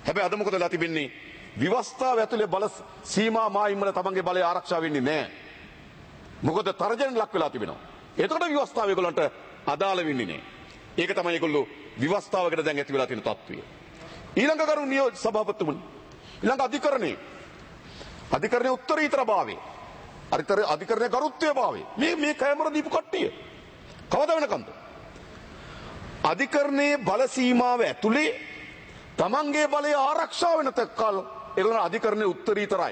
හැබැයි අද මොකද වෙලා තිබෙන්නේ? විවස්ථාව ඇතුලේ බල සීමා මායිම් වල තමන්ගේ බලය ආරක්ෂා වෙන්නේ නැහැ. මොකද තර්ජන ලක් වෙලා තිබෙනවා. එතකොට විවස්ථාව ඒගොල්ලන්ට අදාළ වෙන්නේ නැහැ. ඒක තමයි ඒගොල්ලෝ විවස්ථාවකට දැන් ඇති වෙලා තියෙන තත්ත්වය. ඊළඟ කරු නියෝජ්‍ය සභාපතිතුමනි. ඊළඟ අධිකරණයේ උත්තරීතරභාවය. අධිකරණයේ ගරුත්වයභාවය. මේ කැමර දීපු කට්ටිය. කවදා වෙනකන්ද? අධිකරණයේ බල සීමාව ඇතුලේ තමන්ගේ බලය ආරක්ෂා වෙන තෙක්කල් ඒගොල්ලෝ අධිකරණයේ උත්තරීතරයි.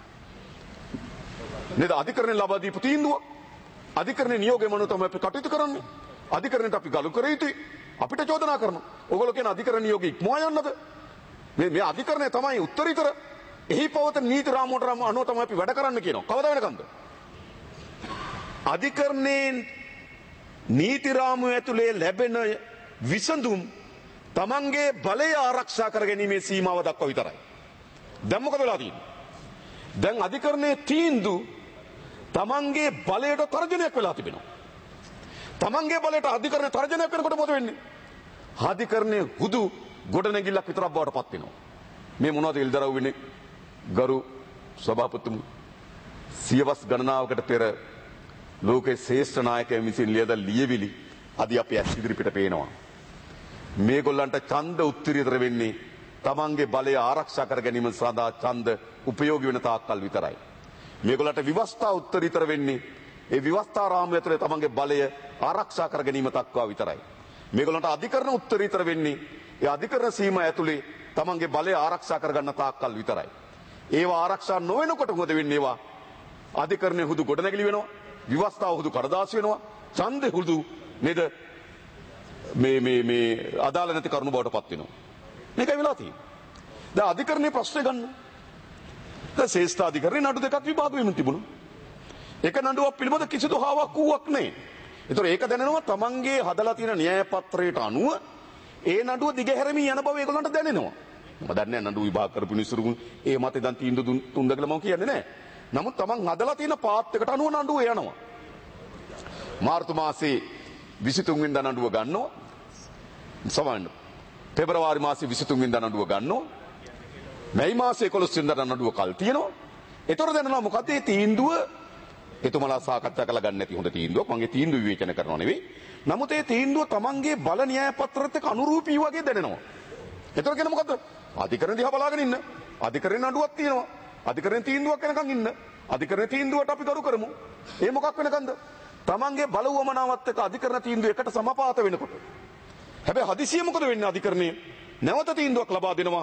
නේද? අධිකරණයෙන් ලබා දීපු තීන්දුව අධිකරණයේ නියෝගය මනුව තමයි අපි කටයුතු කරන්නේ. අධිකරණයට අපි ගරු කර යුතුයි. අපිට චෝදනා කරනවා. ඕගොල්ලෝ කියන අධිකරණ නියෝගය ඉක්මවා යන්නද? මේ අධිකරණය තමයි උත්තරීතර. එහි පවතින නීති රාමුවට අනුව තමයි අපි වැඩ කරන්න කියනවා. කවදා වෙනකන්ද? අධිකරණයෙන් නීති රාමුව ඇතුලේ ලැබෙන විසඳුම් තමන්ගේ බලය ආරක්ෂා කර ගැනීමේ සීමාව දක්වා විතරයි. දැන් මොකද වෙලා තියෙන්නේ? දැන් අධිකරණයේ තීන්දුව තමන්ගේ බලයට තර්ජනයක් වෙලා තිබෙනවා. තමන්ගේ බලයට අධිකරණය තර්ජනයක් වෙනකොට මොකද වෙන්නේ? අධිකරණයේ හුදු ගොඩනැගිල්ලක් විතරක් බවට පත් වෙනවා. මේ මොනවද එල්දරව් වෙන්නේ? ගරු සභාපතිතුමනි, සියවස් ගණනාවකට පෙර ලෝකේ ශ්‍රේෂ්ඨ නායකයන් විසින් ලියද ලියවිලි අද අපි ඇස් ඉදිරිපිට පේනවා. මේගොල්ලන්ට ඡන්ද උත්තරීතර වෙන්නේ තමන්ගේ බලය ආරක්ෂා කර ගැනීම සඳහා ඡන්ද උපයෝගී වෙන තාක්කල් විතරයි. මේගොල්ලන්ට විවස්ථා උත්තරීතර වෙන්නේ ඒ විවස්ථා රාමුව ඇතුලේ තමන්ගේ බලය ආරක්ෂා කර ගැනීම දක්වා විතරයි. මේගොල්ලන්ට අධිකරණ උත්තරීතර වෙන්නේ ඒ අධිකරණ සීමා ඇතුලේ තමන්ගේ බලය ආරක්ෂා කර ගන්න තාක්කල් විතරයි. ඒවා ආරක්ෂා නොවෙනකොට මොකද වෙන්නේ? ඒවා අධිකරණයේ හුදු ගොඩනැගිලි වෙනවා, විවස්ථාව හුදු කඩදාසි වෙනවා, ඡන්දේ හුදු නේද මේ අදාළ නැති කරුණු බවට පත් වෙනවා. මේකයි වෙලා තියෙන්නේ. දැන් අධිකරණයේ ප්‍රශ්නේ ගන්න. දැන් ශ්‍රේෂ්ඨ අධිකරණේ නඩු දෙකක් විභාග වෙමින් තිබුණා. එක නඩුවක් පිළිබඳ කිසිදු හාවක් වූවක් නැහැ. ඒතර ඒක දැනෙනවා තමන්ගේ හදලා තියෙන න්‍යාය පත්‍රයට අනුව ඒ නඩුව දිගහැරමින් යන බව ඒගොල්ලන්ට දැනෙනවා. මම දන්නේ නැහැ නඩු විභාග කරපු නිසුරුන් ඒ මතේ දැන් තීන්දුව තුන්ද කියලා මම කියන්නේ නැහැ. නමුත් තමන් හදලා තියෙන පාත් එකට අනුව නඩුව යනවා. මාර්තු මාසේ 23 වෙනිදා නඩුව ගන්නවා. සමහරවිට පෙබරවාරි මාසේ 23 වෙනිදා නඩුව ගන්නවා. මැයි මාසේ 11 වෙනිදා නඩුව කල් තියෙනවා. ඒතර දැනනවා මොකද මේ තීන්දුව එතුමලා සාකච්ඡා කරලා ගන්න නැති හොඳ තීන්දුවක්. මගේ තීන්දුව විවේචන කරනවා නෙවෙයි. නමුත් ඒ තීන්දුව තමන්ගේ බල න්‍යාය පත්‍රයට එක්ක අනුරූපී වගේ දැනෙනවා. ඒතර කියන මොකද්ද? අධිකරණ දිහා බලාගෙන ඉන්න. අධිකරණ නඩුවක් තියෙනවා. අධිකරණ තීන්දුවක් වෙනකන් ඉන්න. අධිකරණ තීන්දුවට අපි ගරු කරමු. ඒ මොකක් වෙනකන්ද? තමන්ගේ බල උවමනාවත් එක්ක අධිකරණ තීන්දුව එකට සමපාත වෙනකොට. හැබැයි හදිසියෙ මොකද වෙන්නේ? අධිකරණයේ නැවත තීන්දුවක් ලබා දෙනවා.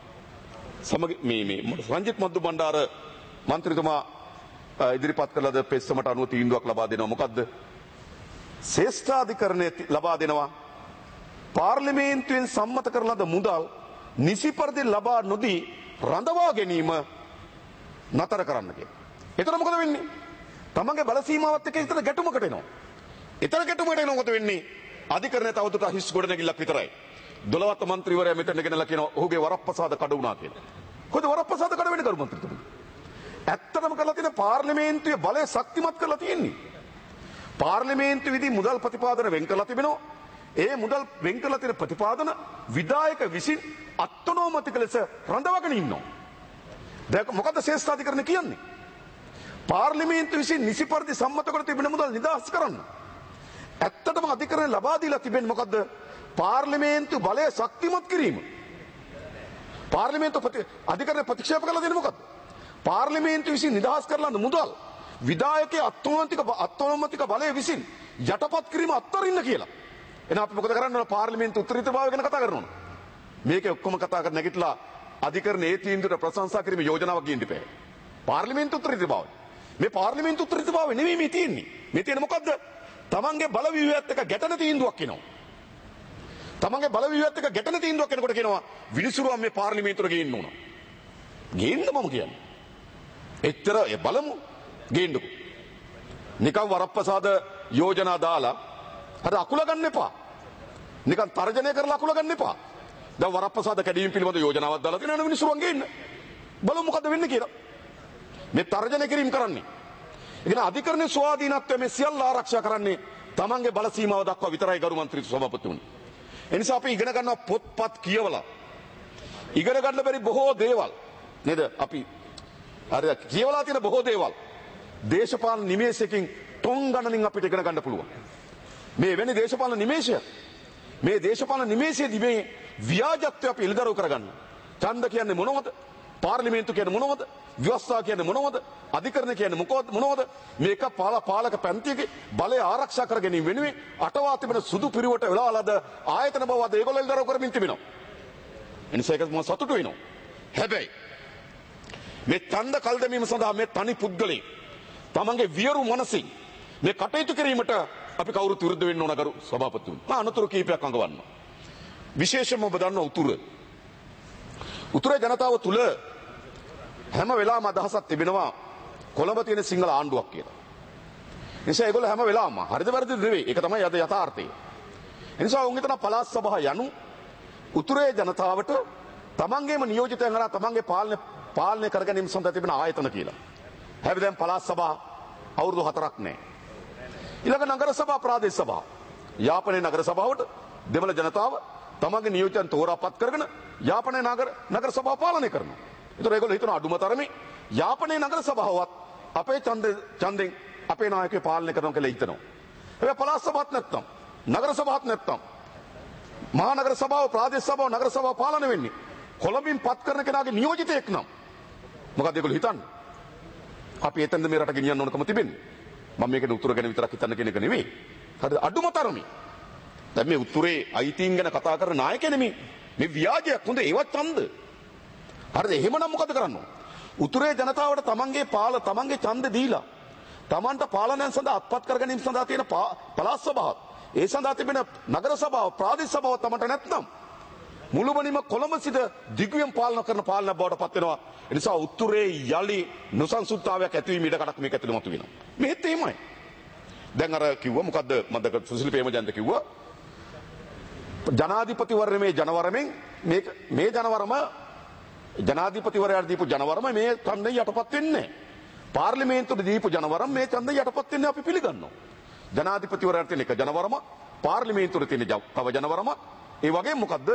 මේ රංජිත් මද්දු බණ්ඩාර මන්ත්‍රීතුමා ඉදිරිපත් කළද පෙස්සමට අනුව තීන්දුවක් ලබා දෙනවා. මොකද්ද? ශ්‍රේෂ්ඨ අධිකරණයේ ලබා දෙනවා පාර්ලිමේන්තුවෙන් සම්මත කරන ලද මුදල් නිසි පරිදි ලබා නොදී රඳවා ගැනීම නතර කරන්න කියලා. එතන මොකද වෙන්නේ? තමන්ගේ බල සීමාවත් එක්ක ඉතන ගැටුමකට එනවා. එතන ගැටුමකට එනකොට මොකද වෙන්නේ? අධිකරණය තවදුරටත් හිස් ගොඩනැගිල්ලක් විතරයි. 12th මන්ත්‍රීවරයා මෙතන ගෙනලා කියනවා ඔහුගේ වරප්‍රසාද කඩ වුණා කියලා. කොහෙද වරප්‍රසාද කඩ වෙන්නේ කරු මන්ත්‍රීතුමනි? ඇත්තටම කරලා තියෙන පාර්ලිමේන්තුවේ බලය ශක්තිමත් කරලා තියෙන්නේ. පාර්ලිමේන්තු විධි මුදල් ප්‍රතිපාදන වෙන් කරලා තිබෙනවා. ඒ මුදල් වෙන් කරලා තියෙන ප්‍රතිපාදන විධායක විසින් අත්නෝමතික ලෙස රඳවගෙන ඉන්නවා. දැන් මොකද ශ්‍රේෂ්ඨ අධිකරණ කියන්නේ? පාර්ලිමේන්තු විසින් නිසි පරිදි සම්මත කර තිබෙන මුදල් නිදහස් කරන්න. ඇත්තටම අධිකරණ ලබා දීලා තිබෙන්නේ මොකද්ද? පාර්ලිමේන්තු බලය ශක්තිමත් කිරීම. පාර්ලිමේන්තු අධිකරණ ප්‍රතික්ෂේප කළා දෙන්නේ මොකද්ද? පාර්ලිමේන්තු විසින් නිදහස් කරලා මුදල් විධායකයේ අත්නෝමතික බලය විසින් යටපත් කිරීම අත්තරින්න කියලා. එහෙනම් අපි මොකද කරන්නේ? පාර්ලිමේන්තු උත්තරීතරභාවය ගැන කතා කරනවා. මේකේ ඔක්කොම කතා කර නැගිටලා අධිකරණ ඒ තීන්දුවට ප්‍රශංසා කිරීම යෝජනාවක් ගින්න ඉපේ. පාර්ලිමේන්තු උත්තරීතරභාවය. මේ පාර්ලිමේන්තු උත්තරීතරභාවය නෙමෙයි මේ තියෙන්නේ. මේ තියෙන්නේ මොකද්ද? තමන්ගේ බල ව්‍යුහයත් එක්ක ගැටෙන තීන්දුවක් එනවා. තමන්ගේ බල ව්‍යුහයත් එක්ක ගැටෙන තීන්දුවක් එනකොට කියනවා විනිසුරුවන් මේ පාර්ලිමේන්තුවට ගේන්න ඕන. ගේන්න මම කියන්නේ. එච්චර බලමු ගේන්නකො. නිකන් වරප්‍රසාද යෝජනා දාලා අර අකුල ගන්න එපා. නිකන් තර්ජනය කරලා අකුල ගන්න එපා. දැන් වරප්‍රසාද කැඩීම පිළිබඳ යෝජනාවක් දාලා තියෙනවා මිනිස්සුන් ගේන්න. බලමු මොකද වෙන්නේ කියලා. මේ තර්ජනය කිරීම කරන්නේ. ඒ කියන අධිකරණයේ ස්වාධීනත්වය මේ සියල්ල ආරක්ෂා කරන්නේ තමන්ගේ බල සීමාව දක්වා විතරයි ගරු මන්ත්‍රී සභාපතිතුමනි. ඒ නිසා අපි ඉගෙන ගන්නවා පොත්පත් කියවලා ඉගෙන ගන්න බැරි බොහෝ දේවල් නේද? අපි අර කියවලා තියෙන බොහෝ දේවල් දේශපාලන නිමේෂයකින් ටොන් ගණනින් අපිට ඉගෙන ගන්න පුළුවන්. මේ වෙන්නේ දේශපාලන නිමේෂය. මේ දේශපාලන නිමේෂයේදී මේ ව්‍යාජත්වය අපි එළිදරව් කරගන්න. ඡන්ද කියන්නේ මොනවද? පාර්ලිමේන්තු කියන්නේ මොනවද? ව්‍යවස්ථා කියන්නේ මොනවද? අධිකරණ කියන්නේ මොනවද? මේක පාලක පැන්තියගේ බලය ආරක්ෂා කර ගැනීම වෙනුවෙන් අටවා තිබෙන සුදු පිරිවට වෙලාලද ආයතන බව අද ඒගොල්ලෝ එළිදරව් කරමින් තිබෙනවා. එනිසා ඒක මම සතුටු වෙනවා. හැබැයි මේ ඡන්ද කල් දැමීම සඳහා මේ තනි පුද්ගලයන් තමන්ගේ වියරු මනසින් මේ කටයුතු කිරීමට අපි කවුරුත් විරුද්ධ වෙන්න ඕන කරු සභාපතිතුමනි. මම අනතුරු කීපයක් අඟවන්නවා. විශේෂයෙන්ම ඔබ දන්නා උතුරේ ජනතාව තුල හැම වෙලාවම අදහසක් තිබෙනවා කොළඹ තියෙන සිංහල ආණ්ඩුවක් කියලා. නිසා ඒගොල්ලෝ හැම වෙලාවම හරිද වැරදිද නෙවෙයි. ඒක තමයි අද යථාර්ථය. එනිසා උන් හිතන පළාත් සභාව යනු උතුරේ ජනතාවට තමන්ගේම නියෝජිතයන් හරහා තමන්ගේ පාලනය කර ගැනීම සඳහා තිබෙන ආයතන කියලා. හැබැයි දැන් පළාත් සභා අවුරුදු 4ක් නැහැ. ඊළඟ නගර සභා ප්‍රාදේශ සභා යාපනයේ නගර සභාවට දෙමළ ජනතාව තමන්ගේ නියෝජිතයන් තෝරාපත් කරගෙන යාපනයේ නගර සභාව පාලනය කරනවා. ඒතර ඒගොල්ලෝ හිතන අඩුම තරමේ යාපනයේ නගර සභාවවත් අපේ ඡන්දෙන් අපේ නායකයෝ පාලනය කරනවා කියලා හිතනවා. හැබැයි පළාත් සභාවත් නැත්තම් නගර සභාවත් නැත්තම් මහා නගර සභාව ප්‍රාදේශ සභාව නගර සභාව පාලනය වෙන්නේ කොළඹින් පත් කරන කෙනාගේ නියෝජිතයෙක් නම් මොකද ඒගොල්ලෝ හිතන්නේ? අපි එතනද මේ රට ගෙනියන්න ඕනකම තිබෙන්නේ. මම මේකේ උතුර ගැන විතරක් හිතන්න කියන එක නෙවෙයි. හරිද? අඩුම තරමේ. දැන් මේ උතුරේ අයිතීන් ගැන කතා කරන නායකයා නෙමෙයි. මේ ව්‍යාජයක් හොඳ ඒවත් ඡන්ද. හරිද? එහෙමනම් මොකද කරන්න ඕන? උතුරේ ජනතාවට තමන්ගේ ඡන්ද දීලා තමන්ට පාලනයන් සඳහා අත්පත් කර ගැනීම සඳහා තියෙන පළාත් සභාව ඒ සඳහා තිබෙන නගර සභාව ප්‍රාදේශ සභාව තමන්ට නැත්නම් මුළුමනින්ම කොළඹ සිට දිග්වියම් පාලන කරන පාලනයක් බවට පත් වෙනවා. ඒ නිසා උතුරේ යලි නොසන්සුන්තාවයක් ඇතිවීම ඉඩකඩක් මේක ඇතුළේ මතුවෙනවා. මෙහෙත් එහෙමයි. දැන් අර කිව්වා මොකද්ද මම දැන් සුසිල් ප්‍රේමජන්ත කිව්වා ජනාධිපතිවරණයේ මේ ජනවරමෙන් මේ ජනවරම ජනාධිපතිවරයාට දීපු ජනවරම මේ ඡන්දය යටපත් වෙන්නේ නැහැ. පාර්ලිමේන්තුවට දීපු ජනවරම මේ ඡන්දය යටපත් වෙන්නේ අපි පිළිගන්නවා. ජනාධිපතිවරයාට තියෙන එක ජනවරම පාර්ලිමේන්තුවට තියෙන තව ජනවරම ඒ වගේම මොකද්ද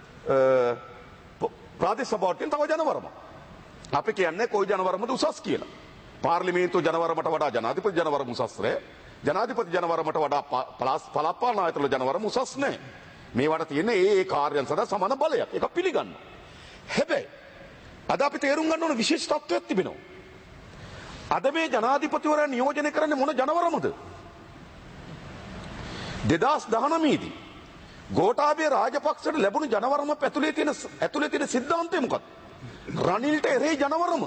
ප්‍රාදේශ සභාවට තියෙන තව ජනවරම. අපි කියන්නේ කොයි ජනවරමද උසස් කියලා. පාර්ලිමේන්තු ජනවරමට වඩා ජනාධිපති ජනවරම උසස් නැහැ. ජනාධිපති ජනවරමට වඩා පළාත් පාලන ආයතන ජනවරම උසස් නැහැ. මේවට තියෙන ඒ කාර්යයන් සඳහා සමාන බලයක්. ඒක පිළිගන්නවා. හැබැයි අද අපි තේරුම් ගන්න ඕන විශේෂ තත්ත්වයක් තිබෙනවා. අද මේ ජනාධිපතිවරයා නියෝජනය කරන්නේ මොන ජනවරමද? 2019 දී ගෝඨාභය රාජපක්ෂට ලැබුණු ජනවරම ඇතුලේ තියෙන සිද්ධාන්තය මොකක්ද? රනිල්ට එරෙහි ජනවරම.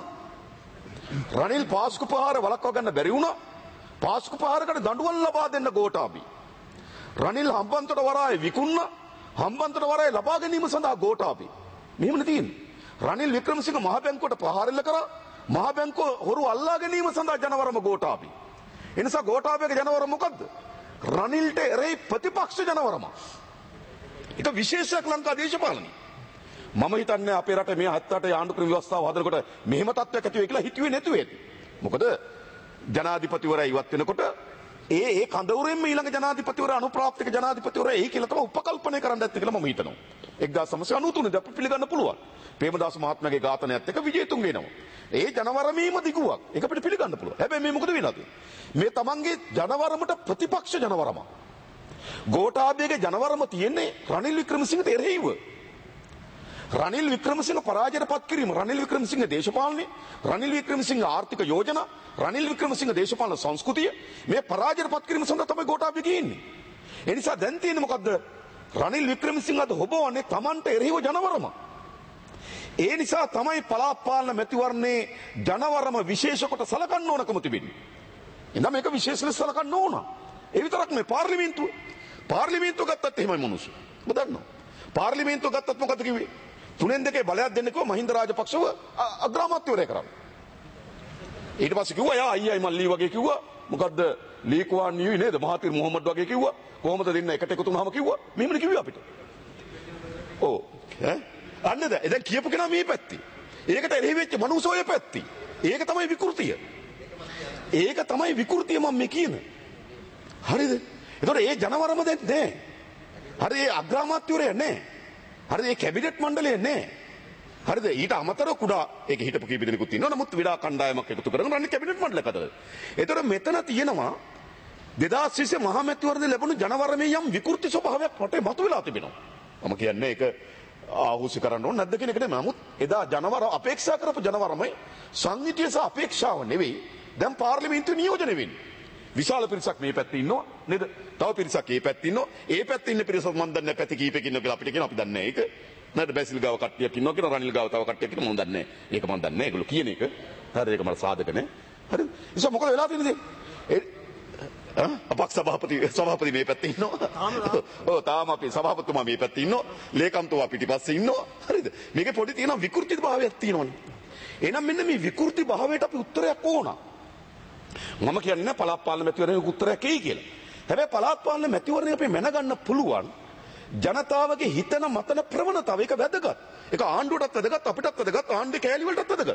රනිල් පාස්කු ප්‍රහාර වළක්වා ගන්න බැරි වුණා. පාස්කු ප්‍රහාරකට දඬුවම් ලබා දෙන්න ගෝඨාභය. රනිල් හම්බන්තොට වරාය විකුණා. හම්බන්තොට වරාය ලබා ගැනීම සඳහා ගෝඨාභය. මෙහෙමනේ තියෙන්නේ. රනිල් වික්‍රමසිංහ මහ බැංකුවට ප්‍රහාරෙල්ල කරා. මහ බැංකුව හොරු අල්ලා ගැනීම සඳහා ජනවරම ගෝඨාභය. ඒ නිසා ගෝඨාභයගේ ජනවරම මොකද්ද? රනිල්ට එරෙහි ප්‍රතිපක්ෂ ජනවරම. ඒක විශේෂයක් ලංකා දේශපාලනේ. මම හිතන්නේ අපේ රටේ මේ 7-8 ආණ්ඩුක්‍රම ව්‍යවස්ථාව හදනකොට මෙහෙම තත්ත්වයක් ඇති වෙයි කියලා හිතුවේ නැතුව ඇති. මොකද ජනාධිපතිවරයා ඉවත් වෙනකොට ඒ කඳවුරෙන්ම ඊළඟ ජනාධිපතිවරයා අනුප්‍රාප්තික ජනාධිපතිවරයා ඒ කියලා තමයි උපකල්පනය කරන්න ඇත්තේ කියලා මම හිතනවා. 1993 දී අපි පිළිගන්න පුළුවන්. ප්‍රේමදාස මහත්මයාගේ ඝාතනයත් එක්ක විජේතුන් වෙනවා. ඒ ජනවරමීම දිගුවක්. ඒක අපිට පිළිගන්න පුළුවන්. හැබැයි මේ මොකද වෙන්නේ? මේ තමන්ගේ ජනවරමට ප්‍රතිපක්ෂ ජනවරම. ගෝඨාභයගේ ජනවරම තියෙන්නේ රනිල් වික්‍රමසිංහට එරෙහිව. රනිල් වික්‍රමසිංහ පරාජයට පත් කිරීම, රනිල් වික්‍රමසිංහ දේශපාලනය, රනිල් වික්‍රමසිංහ ආර්ථික යෝජනා, රනිල් වික්‍රමසිංහ දේශපාලන සංස්කෘතිය මේ පරාජයට පත් කිරීම සඳහා තමයි ගෝඨාභය ගියන්නේ. ඒ නිසා දැන් තියෙන්නේ මොකද්ද? රනිල් වික්‍රමසිංහ අද හොබවන්නේ Tamanට එරෙහිව ජනවරම. ඒ නිසා තමයි පළාත් පාලන මැතිවරණේ ජනවරම විශේෂ කොට සලකන්න ඕනකම තිබෙන්නේ. එහෙනම් මේක විශේෂ ලෙස සලකන්න ඕන. ඒ විතරක් නෙවෙයි පාර්ලිමේන්තුව ගත්තත් එහෙමයි මිනිස්සු. ඔබ දන්නවා. පාර්ලිමේන්තුව ගත්තත් මොකද කිව්වේ? 3-2 බලයක් දෙන්න කිව්ව මහින්ද රාජපක්ෂව අග්‍රාමාත්‍යවරයා කරා. ඊට පස්සේ කිව්වා යා අයියයි මල්ලි වගේ කිව්වා. මොකද්ද ලී කුවාන් නියුයි නේද? මහතිර් මොහමඩ් වගේ කිව්වා. කොහොමද දෙන්න එකට එකතු වුණාම කිව්වා. මෙහෙමනේ කිව්වේ අපිට. ඔව් ඈ අන්නද දැන් කියපු කෙනා මේ පැත්තේ. ඒකට එරෙහි වෙච්ච මනුස්සය ඔය පැත්තේ. ඒක තමයි විකෘතිය. ඒක තමයි විකෘතිය මම මේ කියන. හරිද? ඒතකොට ඒ ජනවරම දැන් නැහැ. හරි ඒ අග්‍රාමාත්‍යවරයා නැහැ. හරි ඒ කැබිනට් මණ්ඩලය නැහැ. හරිද? ඊට අමතරව කුඩා ඒක හිටපු කීප දෙනෙකුත් ඉන්නවා. නමුත් විඩා කණ්ඩායමක් එකතු කරගෙන රනිල් කැබිනට් මණ්ඩලයකට. ඒතර මෙතන තියෙනවා 2020 මහා මැතිවරණය ලැබුණු ජනවරමේ යම් විකෘති ස්වභාවයක් රටේ මතුවලා තිබෙනවා. මම කියන්නේ ඒක ආහුසි කරන්න ඕන නැද්ද කියන එක නෙමෙයි. නමුත් එදා ජනවර අපේක්ෂා කරපු ජනවරමයි සංහිතිය සහ අපේක්ෂාව නෙවෙයි දැන් පාර්ලිමේන්තුවේ නියෝජනය වෙන්නේ. විශාල පිරිසක් මේ පැත්තේ ඉන්නවා නේද? තව පිරිසක් ඒ පැත්තේ ඉන්නවා. ඒ පැත්තේ ඉන්න පිරිසක් මම දන්නේ නැහැ පැති කීපෙක ඉන්නවා කියලා අපිට කියන අපි දන්නේ නැහැ ඒක. නේද? බැසිල් ගාව කට්ටියක් ඉන්නවා කියලා රනිල් ගාව තව කට්ටියක් ඉන්නවා මම දන්නේ නැහැ. ඒක මම දන්නේ නැහැ. ඒගොල්ලෝ කියන එක. හරිද? ඒක මට සාධක නැහැ. හරිද? ඉතින් මොකද වෙලා තියෙන්නේ? අපක් සභාපති මේ පැත්තේ ඉන්නවා. ඔව් තාම අපි සභාපතිතුමා මේ පැත්තේ ඉන්නවා. ලේකම්තුමා පිටිපස්සේ ඉන්නවා. හරිද? මේකේ පොඩි තියෙන විකෘති භාවයක් තියෙනවනේ. එහෙනම් මෙන්න මේ විකෘති භාවයට අපි උත්තරයක් ඕන. මම කියන්නේ පළාත් පාලන මැතිවරණයේ උත්තරයක් එයි කියලා. හැබැයි පළාත් පාලන මැතිවරණය අපි මැනගන්න පුළුවන් ජනතාවගේ හිතන මතන ප්‍රවණතාව ඒක වැදගත්. ඒක ආණ්ඩුවටත් වැදගත් අපිටත් වැදගත් ආණ්ඩුවේ කෑලි වලටත් වැදගත්.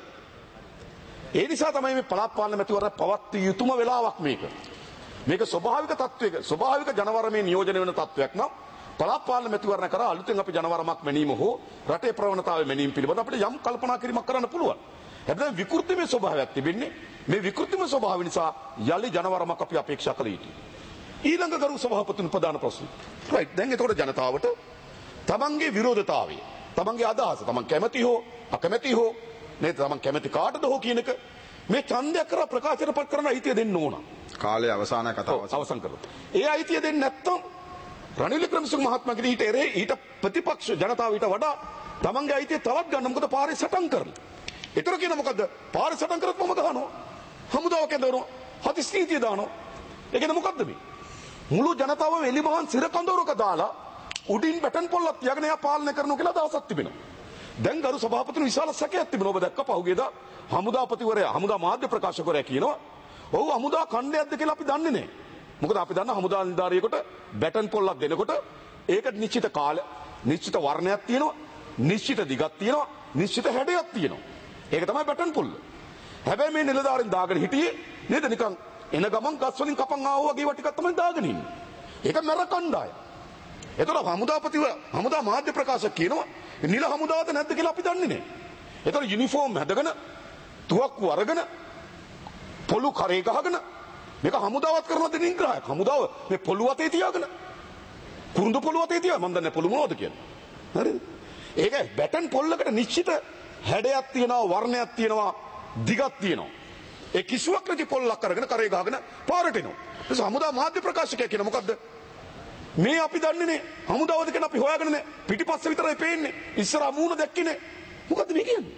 ඒ නිසා තමයි මේ පළාත් පාලන මැතිවරණ පවත්විය යුතුම වෙලාවක් මේක. මේක ස්වභාවික තත්වයක ස්වභාවික ජනවරමේ නියෝජනය වෙන තත්වයක් නම් පළාත් පාලන මැතිවරණ කරා අලුතෙන් අපි ජනවරමක් මැනීම හෝ රටේ ප්‍රවණතාවය මැනීම පිළිබඳ අපිට යම් කල්පනා කිරීමක් කරන්න පුළුවන්. හැබැයි විකෘතිමය ස්වභාවයක් තිබෙන්නේ මේ විකෘතිමය ස්වභාවය නිසා යලි ජනවරමක් අපි අපේක්ෂා කළ යුතුයි. ඊළඟ ගරු සභාපතිතුමන් ප්‍රධාන ප්‍රශ්න. රයිට් දැන් එතකොට ජනතාවට තමන්ගේ විරෝධතාවය තමන්ගේ අදහස තමන් කැමති හෝ අකමැති හෝ නේද තමන් කැමති කාටද හෝ කියන එක මේ ඡන්දයක් කරලා ප්‍රකාශයට පත් කරන්න අයිතිය දෙන්න ඕන. කාලය අවසානයි කතාව අවසන් කරමු. ඒ අයිතිය දෙන්නේ නැත්නම් රනිල් වික්‍රමසිංහ මහත්මයාගේ ඊට ප්‍රතිපක්ෂ ජනතාව ඊට වඩා තමන්ගේ අයිතිය තවත් ගන්න මොකද පාරේ සටන් කරලා. ඒතර කියන මොකද්ද? පාරේ සටන් කරත් මම ගහනවා. හමුදාව කැඳවනවා. හදිස් නීතිය දානවා. ඒ කියන්නේ මොකද්ද මේ? මුළු ජනතාවම එලිමහන් සිර කඳවුරක දාලා උඩින් බැටන් පොල්ලක් තියාගෙන එයා පාලනය කරනවා කියලා අදහසක් තිබෙනවා. දැන් ගරු සභාපතිතුමා විශාල සැකයක් තිබෙනවා. ඔබ දැක්ක පහුගියදා හමුදාපතිවරයා හමුදා මාධ්‍ය ප්‍රකාශකවරයා කියනවා ඔව් හමුදා ඛණ්ඩයක්ද කියලා අපි දන්නේ නැහැ. මොකද අපි දන්නා හමුදා නිලධාරියෙකුට බැටන් පොල්ලක් දෙනකොට ඒකට නිශ්චිත කාලය, නිශ්චිත වර්ණයක් තියෙනවා, නිශ්චිත දිගක් තියෙනවා, නිශ්චිත හැඩයක් තියෙනවා. ඒක තමයි බැටන් පොල්ල. හැබැයි මේ නිලධාරීන් දාගෙන හිටියේ නේද නිකන් එන ගමන් ගස් වලින් කපන් ආවා වගේ ටිකක් තමයි දාගෙන ඉන්නේ. ඒක මර කණ්ඩායම. එතකොට හමුදා මාධ්‍ය ප්‍රකාශක කියනවා නිල හමුදාවද නැද්ද කියලා අපි දන්නේ නැහැ. එතකොට යුනිෆෝම් හැදගෙන තුවක්කු අරගෙන පොළු කරේ ගහගෙන මේක හමුදාවත් කරන දෙන නිග්‍රහයක්. හමුදාව මේ පොළු අතේ තියාගෙන කුරුඳු පොළු අතේ තියා මම දන්නේ පොළු මොනවද කියන්නේ. හරිද? ඒක බැටන් පොල්ලකට නිශ්චිත හැඩයක් තියෙනවා, වර්ණයක් තියෙනවා, දිගක් තියෙනවා. ඒ කිසිවක් නැති පොල්ලක් අරගෙන කරේ ගහගෙන පාරට එනවා. ඒ හමුදා මාධ්‍ය ප්‍රකාශකයා කියන මොකද්ද? මේ අපි දන්නේ නේ. හමුදාවද කියන අපි හොයාගෙන නේ. පිටිපස්ස විතරයි පේන්නේ. ඉස්සරහා මූණ දැක්කේ නේ. මොකද්ද මේ කියන්නේ?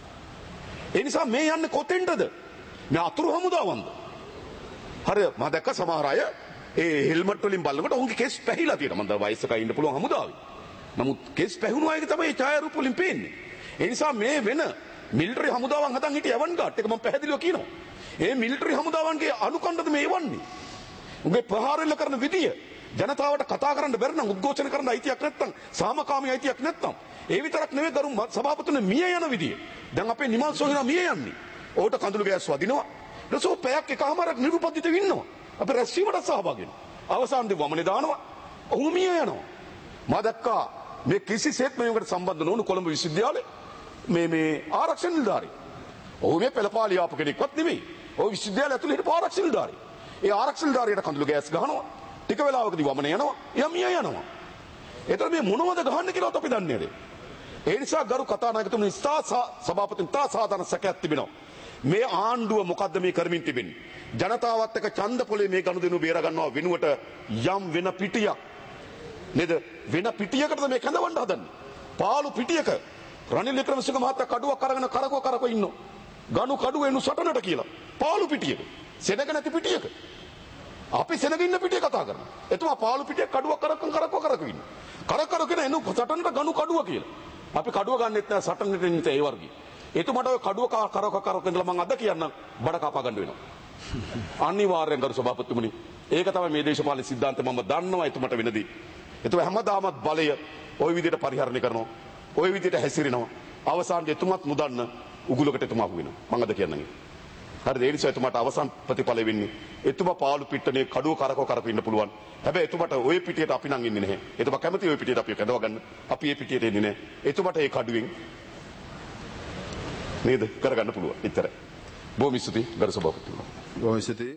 ඒ නිසා මේ යන්නේ කොතෙන්ටද? මේ අතුරු හමුදාවන්ද? හරි මම දැක්ක සමහර අය ඒ හෙල්මට් වලින් බලනකොට ඔවුන්ගේ කෙස් පැහිලා තියෙනවා. මම දැන් වයසක ඉන්න පුළුවන් හමුදාවේ. නමුත් කෙස් පැහුණු අයගේ තමයි ඡායාරූප වලින් පේන්නේ. ඒ නිසා මේ වෙන මිලිටරි හමුදාවන් හදන් හිටිය එවන් ගාට් එක මම පැහැදිලිව කියනවා. ඒ මිලිටරි හමුදාවන්ගේ අනුකණ්ඩද මේ එවන්නේ. උගේ ප්‍රහාරවල කරන විදිය ජනතාවට කතා කරන්න බැරි නම් උද්ඝෝෂණ කරන්න අයිතියක් නැත්නම් සාමකාමී අයිතියක් නැත්නම් ඒ විතරක් නෙවෙයි ගරු සභාපතිතුමනි මිය යන විදිය. දැන් අපේ නිමල් සොහිනා මිය යන්නේ. ඕකට කඳුළු ගෑස් වදිනවා. ඊටසෝ පැයක් එකමාරක් නිරුපදිතව ඉන්නවා. අපි රැස්වීමට සහභාගී වෙනවා. අවසානයේ වමනේ දානවා. ඔහු මිය යනවා. මම දැක්කා මේ කිසිසේත් මේකට සම්බන්ධ නොවුණු කොළඹ විශ්වවිද්‍යාලේ මේ ආරක්ෂක නිලධාරී. ඔහු මේ පෙළපාලිය ආපු කෙනෙක්වත් නෙමෙයි. ඔහු විශ්වවිද්‍යාලය ඇතුළේ හිටපු ආරක්ෂක නිලධාරී. ඒ ආරක්ෂක නිලධාරියට කඳුළු ගෑස් ගහනවා. ටික වෙලාවකදී වමනේ යනවා. එයා මිය යනවා. ඒතර මේ මොනවද ගහන්නේ කියලාත් අපි දන්නේ නැහැ. ඒ නිසා ගරු කතානායකතුමනි සභාපතිතුමන් තා සාධාරණ සැකයක් තිබෙනවා. මේ ආණ්ඩුව මොකද්ද මේ කරමින් තිබෙන්නේ? ජනතාවත් එක්ක ඡන්ද පොලේ මේ ගනුදෙනු බේර ගන්නවා වෙනුවට යම් වෙන පිටියක් නේද? වෙන පිටියකටද මේ කැඳවන්න හදන්නේ? පාළු පිටියක රනිල් වික්‍රමසිංහ මහත්තයා කඩුවක් අරගෙන කරකව ඉන්නවා. ගනු කඩුව එනු සටනට කියලා. පාළු පිටියක. සෙනග නැති පිටියක. අපි සෙනග ඉන්න පිටිය කතා කරනවා. එතුමා පාළු පිටියක් කඩුවක් කරකව ඉන්නවා. කරකවගෙන එනු සටනට ගනු කඩුව කියලා. අපි කඩුව ගන්නෙත් නෑ සටනට එන්නේ ඒ වර්ගයේ. එතුමාට ඔය කඩුව කරකව ඉඳලා මම අද කියන්නම් බඩ කපා ගන්න වෙනවා. අනිවාර්යෙන් ගරු සභාපතිතුමනි. ඒක තමයි මේ දේශපාලන සිද්ධාන්තය මම දන්නවා එතුමාට වෙනදී. එතුමා හැමදාමත් බලය ওই විදිහට පරිහරණය කරනවා. ওই විදිහට හැසිරෙනවා. අවසානයේ එතුමාත් මුදන්න උගුලකට එතුමා අහු වෙනවා. මම අද කියන්නම්. හරිද? ඒ නිසා එතුමාට අවසන් ප්‍රතිඵල වෙන්නේ එතුමා පාළු පිටනේ කඩුව කරකව ඉන්න පුළුවන්. හැබැයි එතුමාට ওই පිටියට අපි නම් ඉන්නේ නැහැ. එතුමා කැමති ওই පිටියට අපි කැඳව ගන්න. අපි ඒ පිටියට එන්නේ නැහැ. එතුමාට ඒ කඩුවෙන් නේද? කරගන්න පුළුවන්. එච්චරයි. බොහොම ස්තුතියි ගරු සභාපතිතුමා. බොහොම ස්තුතියි.